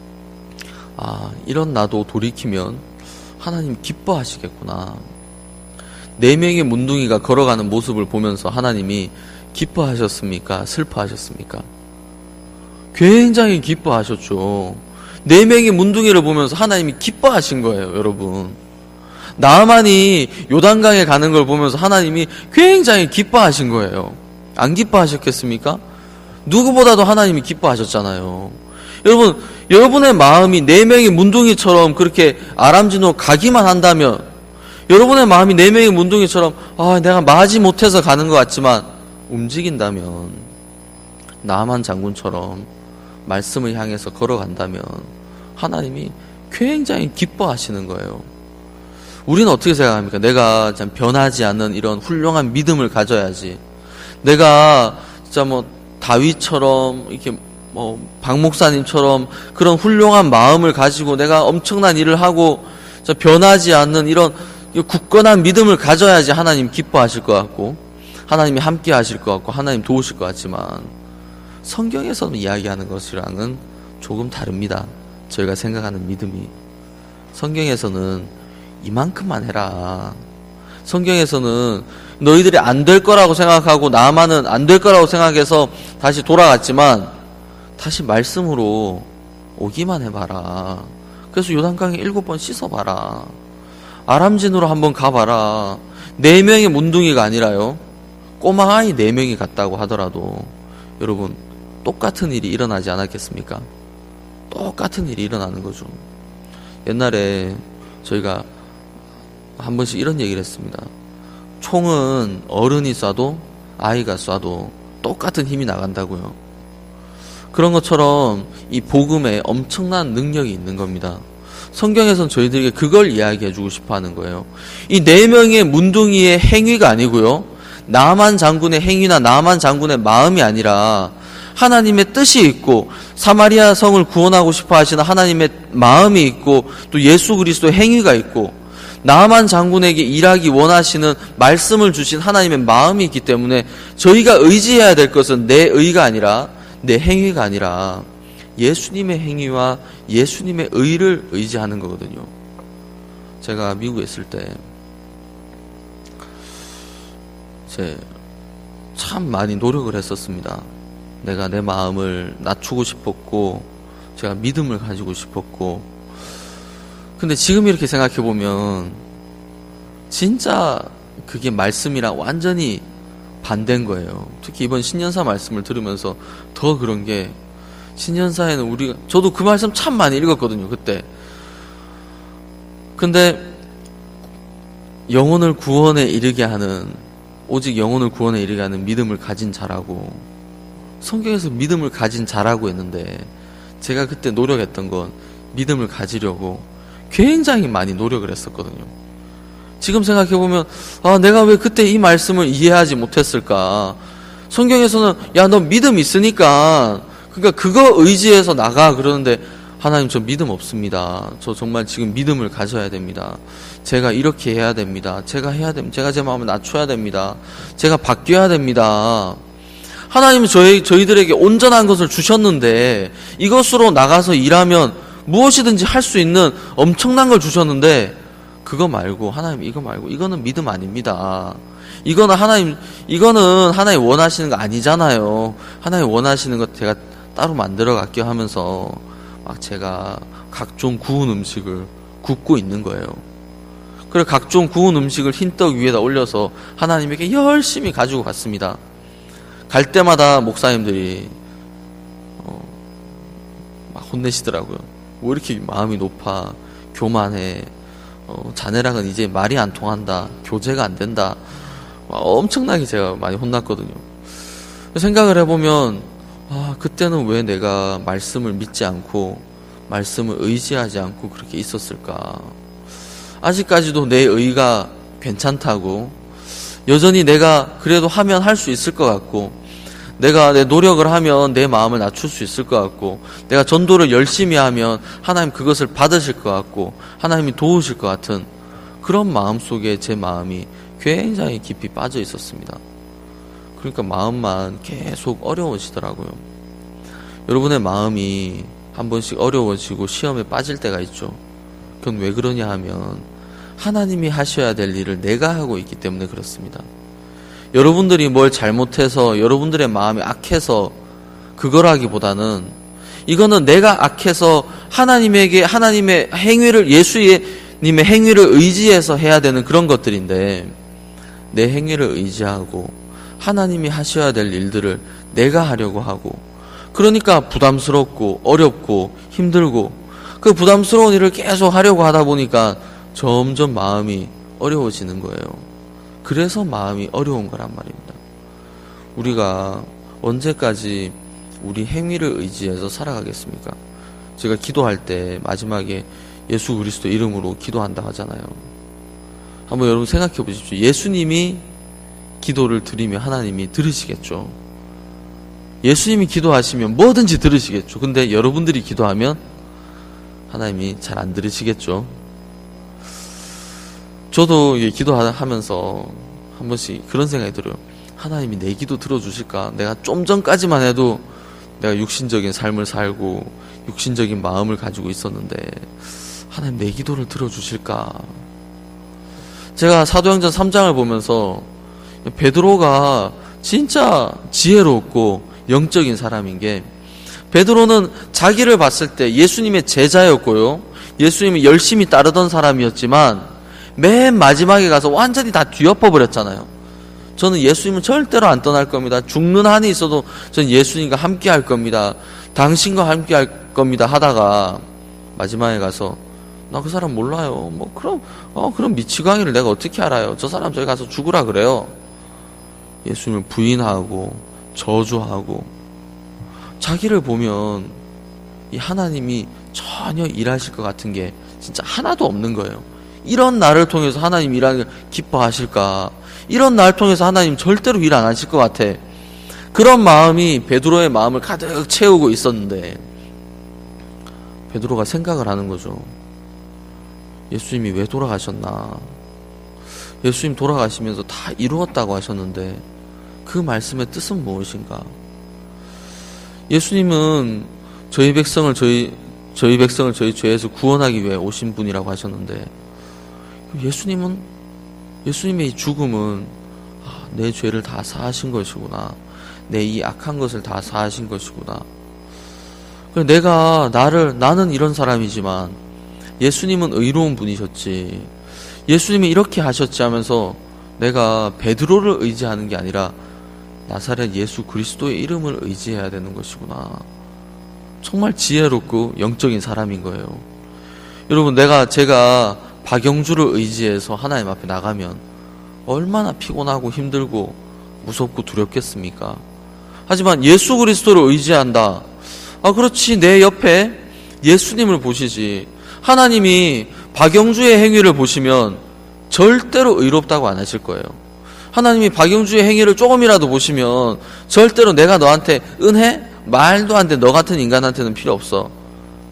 아, 이런 나도 돌이키면 하나님 기뻐하시겠구나. 4명의 문둥이가 걸어가는 모습을 보면서 하나님이 기뻐하셨습니까? 슬퍼하셨습니까? 굉장히 기뻐하셨죠. 4명의 문둥이를 보면서 하나님이 기뻐하신 거예요, 여러분. 나만이 요단강에 가는 걸 보면서 하나님이 굉장히 기뻐하신 거예요. 안 기뻐하셨겠습니까? 누구보다도 하나님이 기뻐하셨잖아요. 여러분, 여러분의 마음이 4명의 문둥이처럼 그렇게 아람지노 가기만 한다면, 여러분의 마음이 4명의 문둥이처럼 내가 마지 못해서 가는 것 같지만 움직인다면, 나만 장군처럼 말씀을 향해서 걸어간다면 하나님이 굉장히 기뻐하시는 거예요. 우리는 어떻게 생각합니까? 내가 참 변하지 않는 이런 훌륭한 믿음을 가져야지. 내가 진짜 다윗처럼 이렇게 박 목사님처럼 그런 훌륭한 마음을 가지고 내가 엄청난 일을 하고 변하지 않는 이런 굳건한 믿음을 가져야지 하나님 기뻐하실 것 같고, 하나님이 함께 하실 것 같고, 하나님 도우실 것 같지만, 성경에서는 이야기하는 것이랑은 조금 다릅니다. 저희가 생각하는 믿음이. 성경에서는 이만큼만 해라. 성경에서는 너희들이 안 될 거라고 생각하고 나만은 안 될 거라고 생각해서 다시 돌아갔지만 다시 말씀으로 오기만 해봐라. 그래서 요단강에 7번 씻어봐라. 아람진으로 한번 가봐라. 4명의 문둥이가 아니라요, 꼬마아이 4명이 갔다고 하더라도 여러분 똑같은 일이 일어나지 않았겠습니까? 똑같은 일이 일어나는 거죠. 옛날에 저희가 한 번씩 이런 얘기를 했습니다. 총은 어른이 쏴도 아이가 쏴도 똑같은 힘이 나간다고요. 그런 것처럼 이 복음에 엄청난 능력이 있는 겁니다. 성경에서는 저희들에게 그걸 이야기해 주고 싶어 하는 거예요. 이 4명의 문둥이의 행위가 아니고요, 나만 장군의 행위나 나만 장군의 마음이 아니라 하나님의 뜻이 있고 사마리아 성을 구원하고 싶어 하시는 하나님의 마음이 있고 또 예수 그리스도의 행위가 있고 나만 장군에게 일하기 원하시는 말씀을 주신 하나님의 마음이 있기 때문에 저희가 의지해야 될 것은 내 의가 아니라, 내 행위가 아니라 예수님의 행위와 예수님의 의를 의지하는 거거든요. 제가 미국에 있을 때 참 많이 노력을 했었습니다. 내가 내 마음을 낮추고 싶었고 제가 믿음을 가지고 싶었고, 근데 지금 이렇게 생각해보면 진짜 그게 말씀이랑 완전히 반대인 거예요. 특히 이번 신년사 말씀을 들으면서 더 그런 게, 신년사에는 저도 그 말씀 참 많이 읽었거든요, 그때. 근데 영혼을 구원에 이르게 하는, 오직 영혼을 구원에 이르게 하는 믿음을 가진 자라고, 성경에서 믿음을 가진 자라고 했는데 제가 그때 노력했던 건 믿음을 가지려고 굉장히 많이 노력을 했었거든요. 지금 생각해보면 내가 왜 그때 이 말씀을 이해하지 못했을까. 성경에서는 야, 너 믿음 있으니까 그러니까 그거 의지해서 나가 그러는데 하나님 저 믿음 없습니다. 저 정말 지금 믿음을 가져야 됩니다. 제가 이렇게 해야 됩니다. 제가 해야 됩니다. 제가 제 마음을 낮춰야 됩니다. 제가 바뀌어야 됩니다. 하나님은 저희들에게 온전한 것을 주셨는데 이것으로 나가서 일하면 무엇이든지 할 수 있는 엄청난 걸 주셨는데 그거 말고 하나님 이거 말고 이거는 믿음 아닙니다. 이거는 하나님 원하시는 거 아니잖아요. 하나님 원하시는 것 제가 따로 만들어 갈게요 하면서 막 제가 각종 구운 음식을 굽고 있는 거예요. 그래 각종 구운 음식을 흰떡 위에다 올려서 하나님에게 열심히 가지고 갔습니다. 갈 때마다 목사님들이 막 혼내시더라고요. 왜 이렇게 마음이 높아? 교만해. 자네랑은 이제 말이 안 통한다. 교제가 안 된다. 엄청나게 제가 많이 혼났거든요. 생각을 해보면 그때는 왜 내가 말씀을 믿지 않고 말씀을 의지하지 않고 그렇게 있었을까? 아직까지도 내 의가 괜찮다고 여전히 내가 그래도 하면 할 수 있을 것 같고 내가 내 노력을 하면 내 마음을 낮출 수 있을 것 같고 내가 전도를 열심히 하면 하나님 그것을 받으실 것 같고 하나님이 도우실 것 같은 그런 마음 속에 제 마음이 굉장히 깊이 빠져 있었습니다. 그러니까 마음만 계속 어려워지더라고요. 여러분의 마음이 한 번씩 어려워지고 시험에 빠질 때가 있죠. 그건 왜 그러냐 하면 하나님이 하셔야 될 일을 내가 하고 있기 때문에 그렇습니다. 여러분들이 뭘 잘못해서 여러분들의 마음이 악해서 그거라기보다는 이거는 내가 악해서 하나님의 행위를 예수님의 행위를 의지해서 해야 되는 그런 것들인데 내 행위를 의지하고 하나님이 하셔야 될 일들을 내가 하려고 하고 그러니까 부담스럽고 어렵고 힘들고 그 부담스러운 일을 계속 하려고 하다 보니까 점점 마음이 어려워지는 거예요. 그래서 마음이 어려운 거란 말입니다. 우리가 언제까지 우리 행위를 의지해서 살아가겠습니까? 제가 기도할 때 마지막에 예수 그리스도 이름으로 기도한다 하잖아요. 한번 여러분 생각해 보십시오. 예수님이 기도를 드리면 하나님이 들으시겠죠. 예수님이 기도하시면 뭐든지 들으시겠죠. 근데 여러분들이 기도하면 하나님이 잘 안 들으시겠죠. 저도 기도하면서 한 번씩 그런 생각이 들어요. 하나님이 내 기도 들어주실까? 내가 좀 전까지만 해도 내가 육신적인 삶을 살고 육신적인 마음을 가지고 있었는데 하나님 내 기도를 들어주실까? 제가 사도행전 3장을 보면서 베드로가 진짜 지혜롭고 영적인 사람인 게 베드로는 자기를 봤을 때 예수님의 제자였고요. 예수님이 열심히 따르던 사람이었지만 맨 마지막에 가서 완전히 다 뒤엎어 버렸잖아요. 저는 예수님은 절대로 안 떠날 겁니다. 죽는 한이 있어도 전 예수님과 함께 할 겁니다. 당신과 함께 할 겁니다 하다가 마지막에 가서 나 그 사람 몰라요. 그럼 미치광이를 내가 어떻게 알아요? 저 사람 저기 가서 죽으라 그래요. 예수님을 부인하고 저주하고 자기를 보면 이 하나님이 전혀 일하실 것 같은 게 진짜 하나도 없는 거예요. 이런 나를 통해서 하나님 일하는 걸 기뻐하실까? 이런 나를 통해서 하나님 절대로 일 안 하실 것 같아. 그런 마음이 베드로의 마음을 가득 채우고 있었는데 베드로가 생각을 하는 거죠. 예수님이 왜 돌아가셨나? 예수님 돌아가시면서 다 이루었다고 하셨는데 그 말씀의 뜻은 무엇인가? 예수님은 저희 백성을 저희 죄에서 구원하기 위해 오신 분이라고 하셨는데 예수님의 이 죽음은 내 죄를 다 사하신 것이구나. 내 이 악한 것을 다 사하신 것이구나. 나는 이런 사람이지만 예수님은 의로운 분이셨지. 예수님이 이렇게 하셨지 하면서 내가 베드로를 의지하는 게 아니라 나사렛 예수 그리스도의 이름을 의지해야 되는 것이구나. 정말 지혜롭고 영적인 사람인 거예요. 여러분, 제가 박영주를 의지해서 하나님 앞에 나가면 얼마나 피곤하고 힘들고 무섭고 두렵겠습니까? 하지만 예수 그리스도를 의지한다. 그렇지. 내 옆에 예수님을 보시지. 하나님이 박영주의 행위를 보시면 절대로 의롭다고 안 하실 거예요. 하나님이 박영주의 행위를 조금이라도 보시면 절대로 내가 너한테 은혜? 말도 안 돼. 너 같은 인간한테는 필요 없어.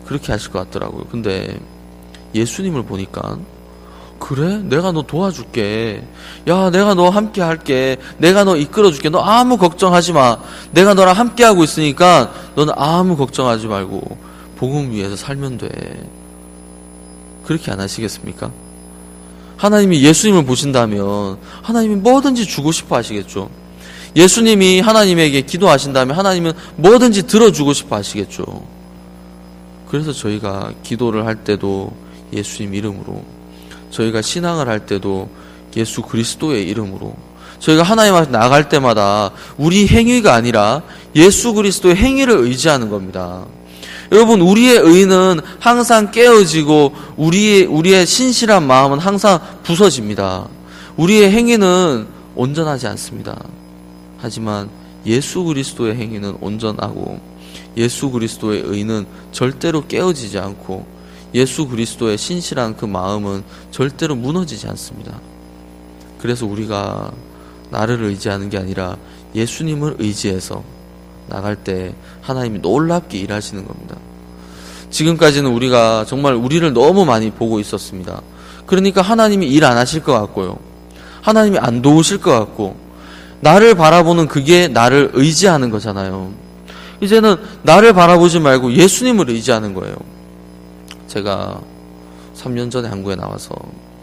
그렇게 하실 것 같더라고요. 근데 예수님을 보니까 그래? 내가 너 도와줄게. 야, 내가 너 함께 할게. 내가 너 이끌어줄게. 너 아무 걱정하지 마. 내가 너랑 함께 하고 있으니까 너는 아무 걱정하지 말고 복음 위해서 살면 돼. 그렇게 안 하시겠습니까? 하나님이 예수님을 보신다면 하나님이 뭐든지 주고 싶어 하시겠죠. 예수님이 하나님에게 기도하신다면 하나님은 뭐든지 들어주고 싶어 하시겠죠. 그래서 저희가 기도를 할 때도 예수님 이름으로, 저희가 신앙을 할 때도 예수 그리스도의 이름으로, 저희가 하나님 앞에 나갈 때마다 우리 행위가 아니라 예수 그리스도의 행위를 의지하는 겁니다. 여러분, 우리의 의는 항상 깨어지고 우리의 신실한 마음은 항상 부서집니다. 우리의 행위는 온전하지 않습니다. 하지만 예수 그리스도의 행위는 온전하고 예수 그리스도의 의는 절대로 깨어지지 않고 예수 그리스도의 신실한 그 마음은 절대로 무너지지 않습니다. 그래서 우리가 나를 의지하는 게 아니라 예수님을 의지해서 나갈 때 하나님이 놀랍게 일하시는 겁니다. 지금까지는 우리가 정말 우리를 너무 많이 보고 있었습니다. 그러니까 하나님이 일 안 하실 것 같고요. 하나님이 안 도우실 것 같고, 나를 바라보는 그게 나를 의지하는 거잖아요. 이제는 나를 바라보지 말고 예수님을 의지하는 거예요. 제가 3년 전에 한국에 나와서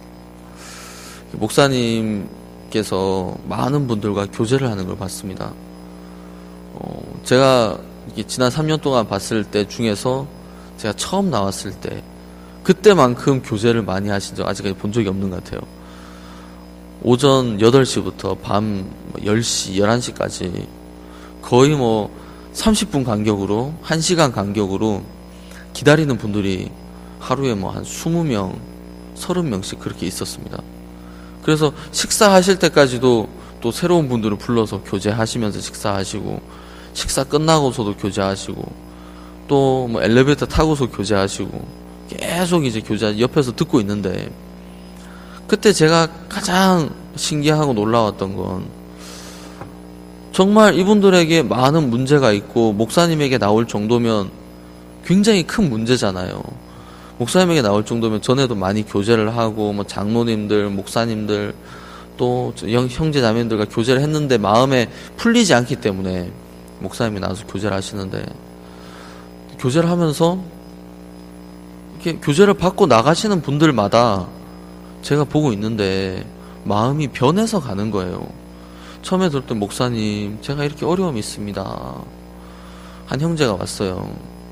목사님께서 많은 분들과 교제를 하는 걸 봤습니다. 제가 지난 3년 동안 봤을 때 중에서 제가 처음 나왔을 때 그때만큼 교제를 많이 하신 적 아직까지 본 적이 없는 것 같아요. 오전 8시부터 밤 10시, 11시까지 거의 30분 간격으로 1시간 간격으로 기다리는 분들이 하루에 한 20명, 30명씩 그렇게 있었습니다. 그래서 식사하실 때까지도 또 새로운 분들을 불러서 교제하시면서 식사하시고, 식사 끝나고서도 교제하시고, 또 엘리베이터 타고서 교제하시고, 계속 이제 교제 옆에서 듣고 있는데, 그때 제가 가장 신기하고 놀라웠던 건 정말 이분들에게 많은 문제가 있고 목사님에게 나올 정도면 굉장히 큰 문제잖아요. 목사님에게 나올 정도면 전에도 많이 교제를 하고 장로님들, 목사님들 또 형제 자매님들과 교제를 했는데 마음에 풀리지 않기 때문에 목사님이 나와서 교제를 하시는데, 교제를 하면서 이렇게 교제를 받고 나가시는 분들마다 제가 보고 있는데 마음이 변해서 가는 거예요. 처음에 들을 때 목사님, 제가 이렇게 어려움이 있습니다. 한 형제가 왔어요.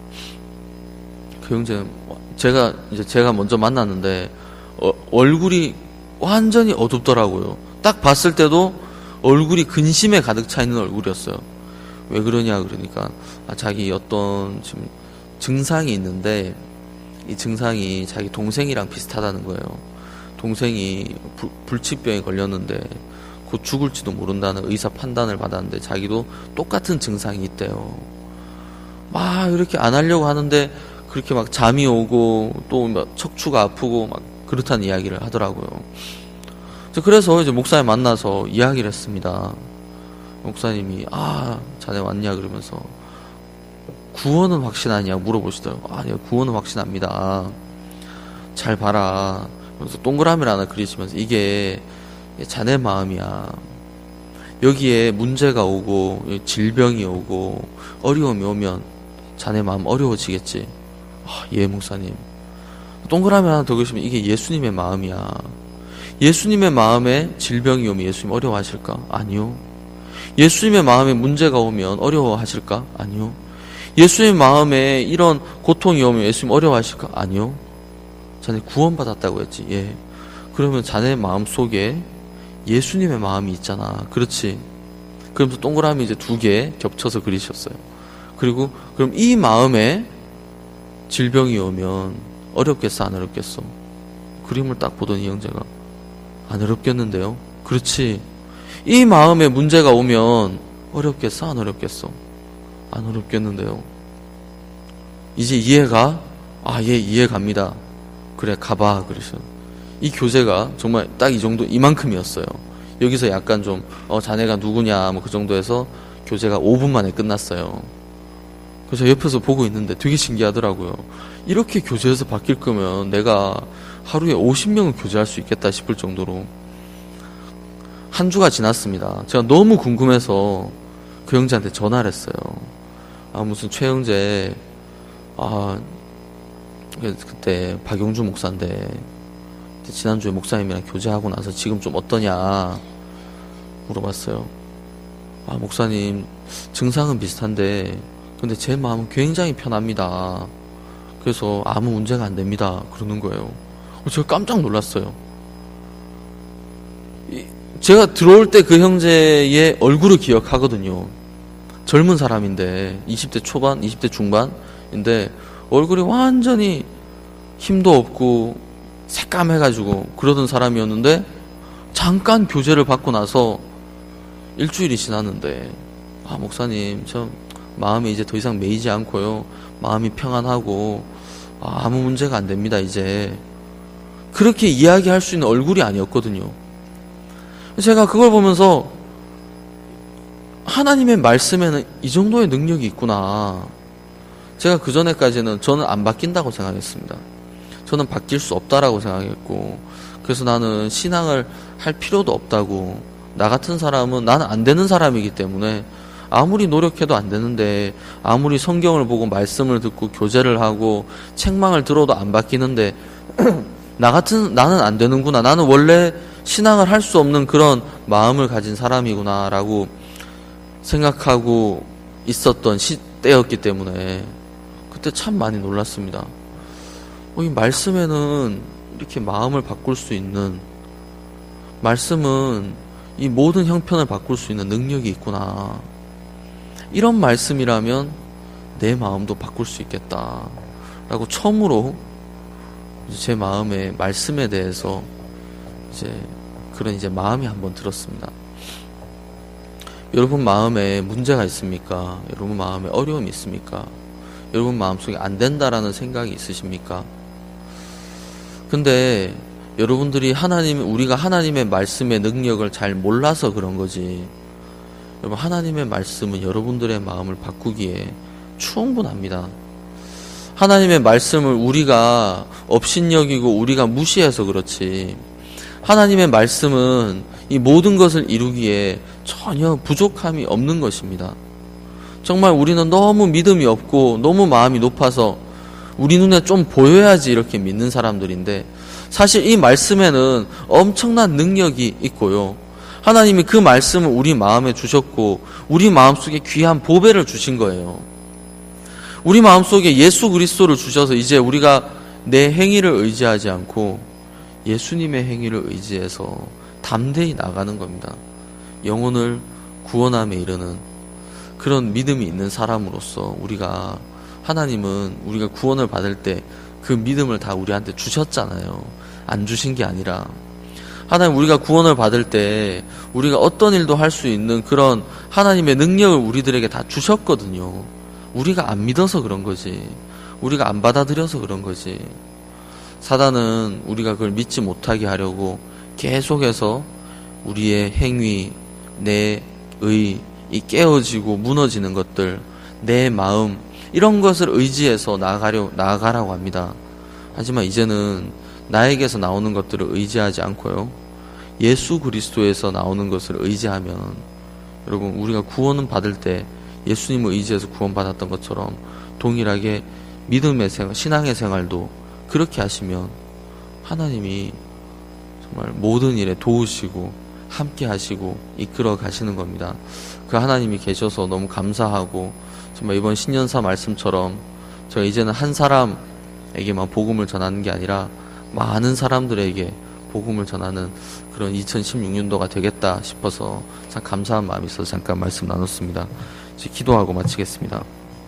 그 형제는 제가 먼저 만났는데 얼굴이 완전히 어둡더라고요. 딱 봤을 때도 얼굴이 근심에 가득 차 있는 얼굴이었어요. 왜 그러냐 그러니까 자기 어떤 지금 증상이 있는데 이 증상이 자기 동생이랑 비슷하다는 거예요. 동생이 불치병에 걸렸는데 곧 죽을지도 모른다는 의사 판단을 받았는데 자기도 똑같은 증상이 있대요. 막 이렇게 안 하려고 하는데 그렇게 막 잠이 오고 또 막 척추가 아프고 막 그렇다는 이야기를 하더라고요. 그래서 이제 목사님 만나서 이야기를 했습니다. 목사님이 자네 왔냐 그러면서 구원은 확신하냐 물어보시더라고요. 아니요, 구원은 확신합니다. 잘 봐라. 그래서 동그라미를 하나 그리시면서 이게 자네 마음이야. 여기에 문제가 오고 질병이 오고 어려움이 오면 자네 마음 어려워지겠지. 예, 목사님. 동그라미 하나 더 그리시면 이게 예수님의 마음이야. 예수님의 마음에 질병이 오면 예수님 어려워하실까? 아니요. 예수님의 마음에 문제가 오면 어려워하실까? 아니요. 예수님의 마음에 이런 고통이 오면 예수님 어려워하실까? 아니요. 자네 구원받았다고 했지. 예. 그러면 자네 마음 속에 예수님의 마음이 있잖아. 그렇지. 그러면서 동그라미 이제 2개 겹쳐서 그리셨어요. 그리고 그럼 이 마음에 질병이 오면 어렵겠어, 안 어렵겠어? 그림을 딱 보더니 형제가 안 어렵겠는데요? 그렇지. 이 마음에 문제가 오면 어렵겠어, 안 어렵겠어? 안 어렵겠는데요? 이제 이해가? 예, 이해갑니다. 그래, 가봐. 그러셔. 이 교제가 정말 딱 이 정도, 이만큼이었어요. 여기서 약간 좀, 자네가 누구냐, 그 정도에서 교제가 5분 만에 끝났어요. 그래서 옆에서 보고 있는데 되게 신기하더라고요. 이렇게 교제해서 바뀔 거면 내가 하루에 50명을 교제할 수 있겠다 싶을 정도로. 한 주가 지났습니다. 제가 너무 궁금해서 그 형제한테 전화를 했어요. 무슨 최 형제, 그때 박용주 목사인데 지난주에 목사님이랑 교제하고 나서 지금 좀 어떠냐 물어봤어요. 목사님 증상은 비슷한데 근데 제 마음은 굉장히 편합니다. 그래서 아무 문제가 안 됩니다. 그러는 거예요. 제가 깜짝 놀랐어요. 제가 들어올 때 그 형제의 얼굴을 기억하거든요. 젊은 사람인데 20대 초반, 20대 중반인데 얼굴이 완전히 힘도 없고 새까매가지고 그러던 사람이었는데 잠깐 교제를 받고 나서 일주일이 지났는데 목사님 저 마음이 이제 더 이상 메이지 않고요. 마음이 평안하고 아무 문제가 안 됩니다. 이제 그렇게 이야기할 수 있는 얼굴이 아니었거든요. 제가 그걸 보면서 하나님의 말씀에는 이 정도의 능력이 있구나. 제가 그전에까지는 저는 안 바뀐다고 생각했습니다. 저는 바뀔 수 없다라고 생각했고 그래서 나는 신앙을 할 필요도 없다고 나 같은 사람은 나는 안 되는 사람이기 때문에 아무리 노력해도 안 되는데 아무리 성경을 보고 말씀을 듣고 교제를 하고 책망을 들어도 안 바뀌는데 나는 안 되는구나. 나는 원래 신앙을 할 수 없는 그런 마음을 가진 사람이구나 라고 생각하고 있었던 시대였기 때문에 그때 참 많이 놀랐습니다. 이 말씀에는 이렇게 마음을 바꿀 수 있는, 말씀은 이 모든 형편을 바꿀 수 있는 능력이 있구나. 이런 말씀이라면 내 마음도 바꿀 수 있겠다 라고 처음으로 제 마음에 말씀에 대해서 그런 마음이 한번 들었습니다. 여러분 마음에 문제가 있습니까? 여러분 마음에 어려움이 있습니까? 여러분 마음속에 안 된다라는 생각이 있으십니까? 근데 여러분들이 우리가 하나님의 말씀의 능력을 잘 몰라서 그런 거지. 여러분 하나님의 말씀은 여러분들의 마음을 바꾸기에 충분합니다. 하나님의 말씀을 우리가 업신여기고 우리가 무시해서 그렇지, 하나님의 말씀은 이 모든 것을 이루기에 전혀 부족함이 없는 것입니다. 정말 우리는 너무 믿음이 없고 너무 마음이 높아서 우리 눈에 좀 보여야지 이렇게 믿는 사람들인데, 사실 이 말씀에는 엄청난 능력이 있고요. 하나님이 그 말씀을 우리 마음에 주셨고 우리 마음속에 귀한 보배를 주신 거예요. 우리 마음속에 예수 그리스도를 주셔서 이제 우리가 내 행위를 의지하지 않고 예수님의 행위를 의지해서 담대히 나가는 겁니다. 영혼을 구원함에 이르는 그런 믿음이 있는 사람으로서 하나님은 우리가 구원을 받을 때 그 믿음을 다 우리한테 주셨잖아요. 안 주신 게 아니라 하나님, 우리가 구원을 받을 때 우리가 어떤 일도 할 수 있는 그런 하나님의 능력을 우리들에게 다 주셨거든요. 우리가 안 믿어서 그런 거지. 우리가 안 받아들여서 그런 거지. 사단은 우리가 그걸 믿지 못하게 하려고 계속해서 우리의 행위, 내 의, 이 깨어지고 무너지는 것들, 내 마음, 이런 것을 의지해서 나아가라고 합니다. 하지만 이제는 나에게서 나오는 것들을 의지하지 않고요, 예수 그리스도에서 나오는 것을 의지하면, 여러분 우리가 구원은 받을 때 예수님을 의지해서 구원받았던 것처럼 동일하게 믿음의 생활, 신앙의 생활도 그렇게 하시면 하나님이 정말 모든 일에 도우시고 함께 하시고 이끌어 가시는 겁니다. 그 하나님이 계셔서 너무 감사하고, 정말 이번 신년사 말씀처럼 제가 이제는 한 사람에게만 복음을 전하는 게 아니라 많은 사람들에게 복음을 전하는 그런 2016년도가 되겠다 싶어서 참 감사한 마음이 있어서 잠깐 말씀 나눴습니다. 이제 기도하고 마치겠습니다.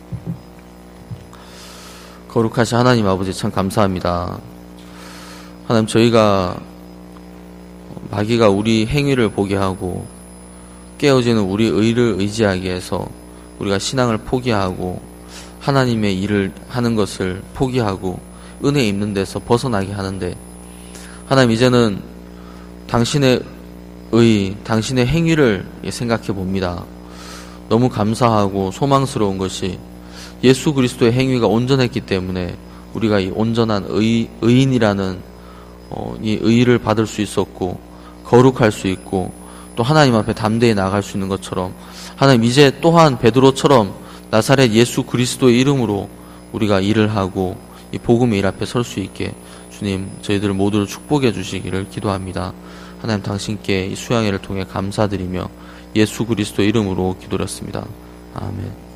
거룩하신 하나님 아버지, 참 감사합니다. 하나님, 저희가 마귀가 우리 행위를 보게 하고 깨어지는 우리 의를 의지하게 해서 우리가 신앙을 포기하고 하나님의 일을 하는 것을 포기하고 은혜 입는 데서 벗어나게 하는데, 하나님 이제는 당신의 행위를 생각해 봅니다. 너무 감사하고 소망스러운 것이 예수 그리스도의 행위가 온전했기 때문에 우리가 이 온전한 의인이라는 이 의의를 받을 수 있었고 거룩할 수 있고 또 하나님 앞에 담대히 나아갈 수 있는 것처럼 하나님 이제 또한 베드로처럼 나사렛 예수 그리스도의 이름으로 우리가 일을 하고 이 복음의 일 앞에 설 수 있게 주님 저희들 모두를 축복해 주시기를 기도합니다. 하나님 당신께 이 수양회를 통해 감사드리며 예수 그리스도의 이름으로 기도드렸습니다. 아멘.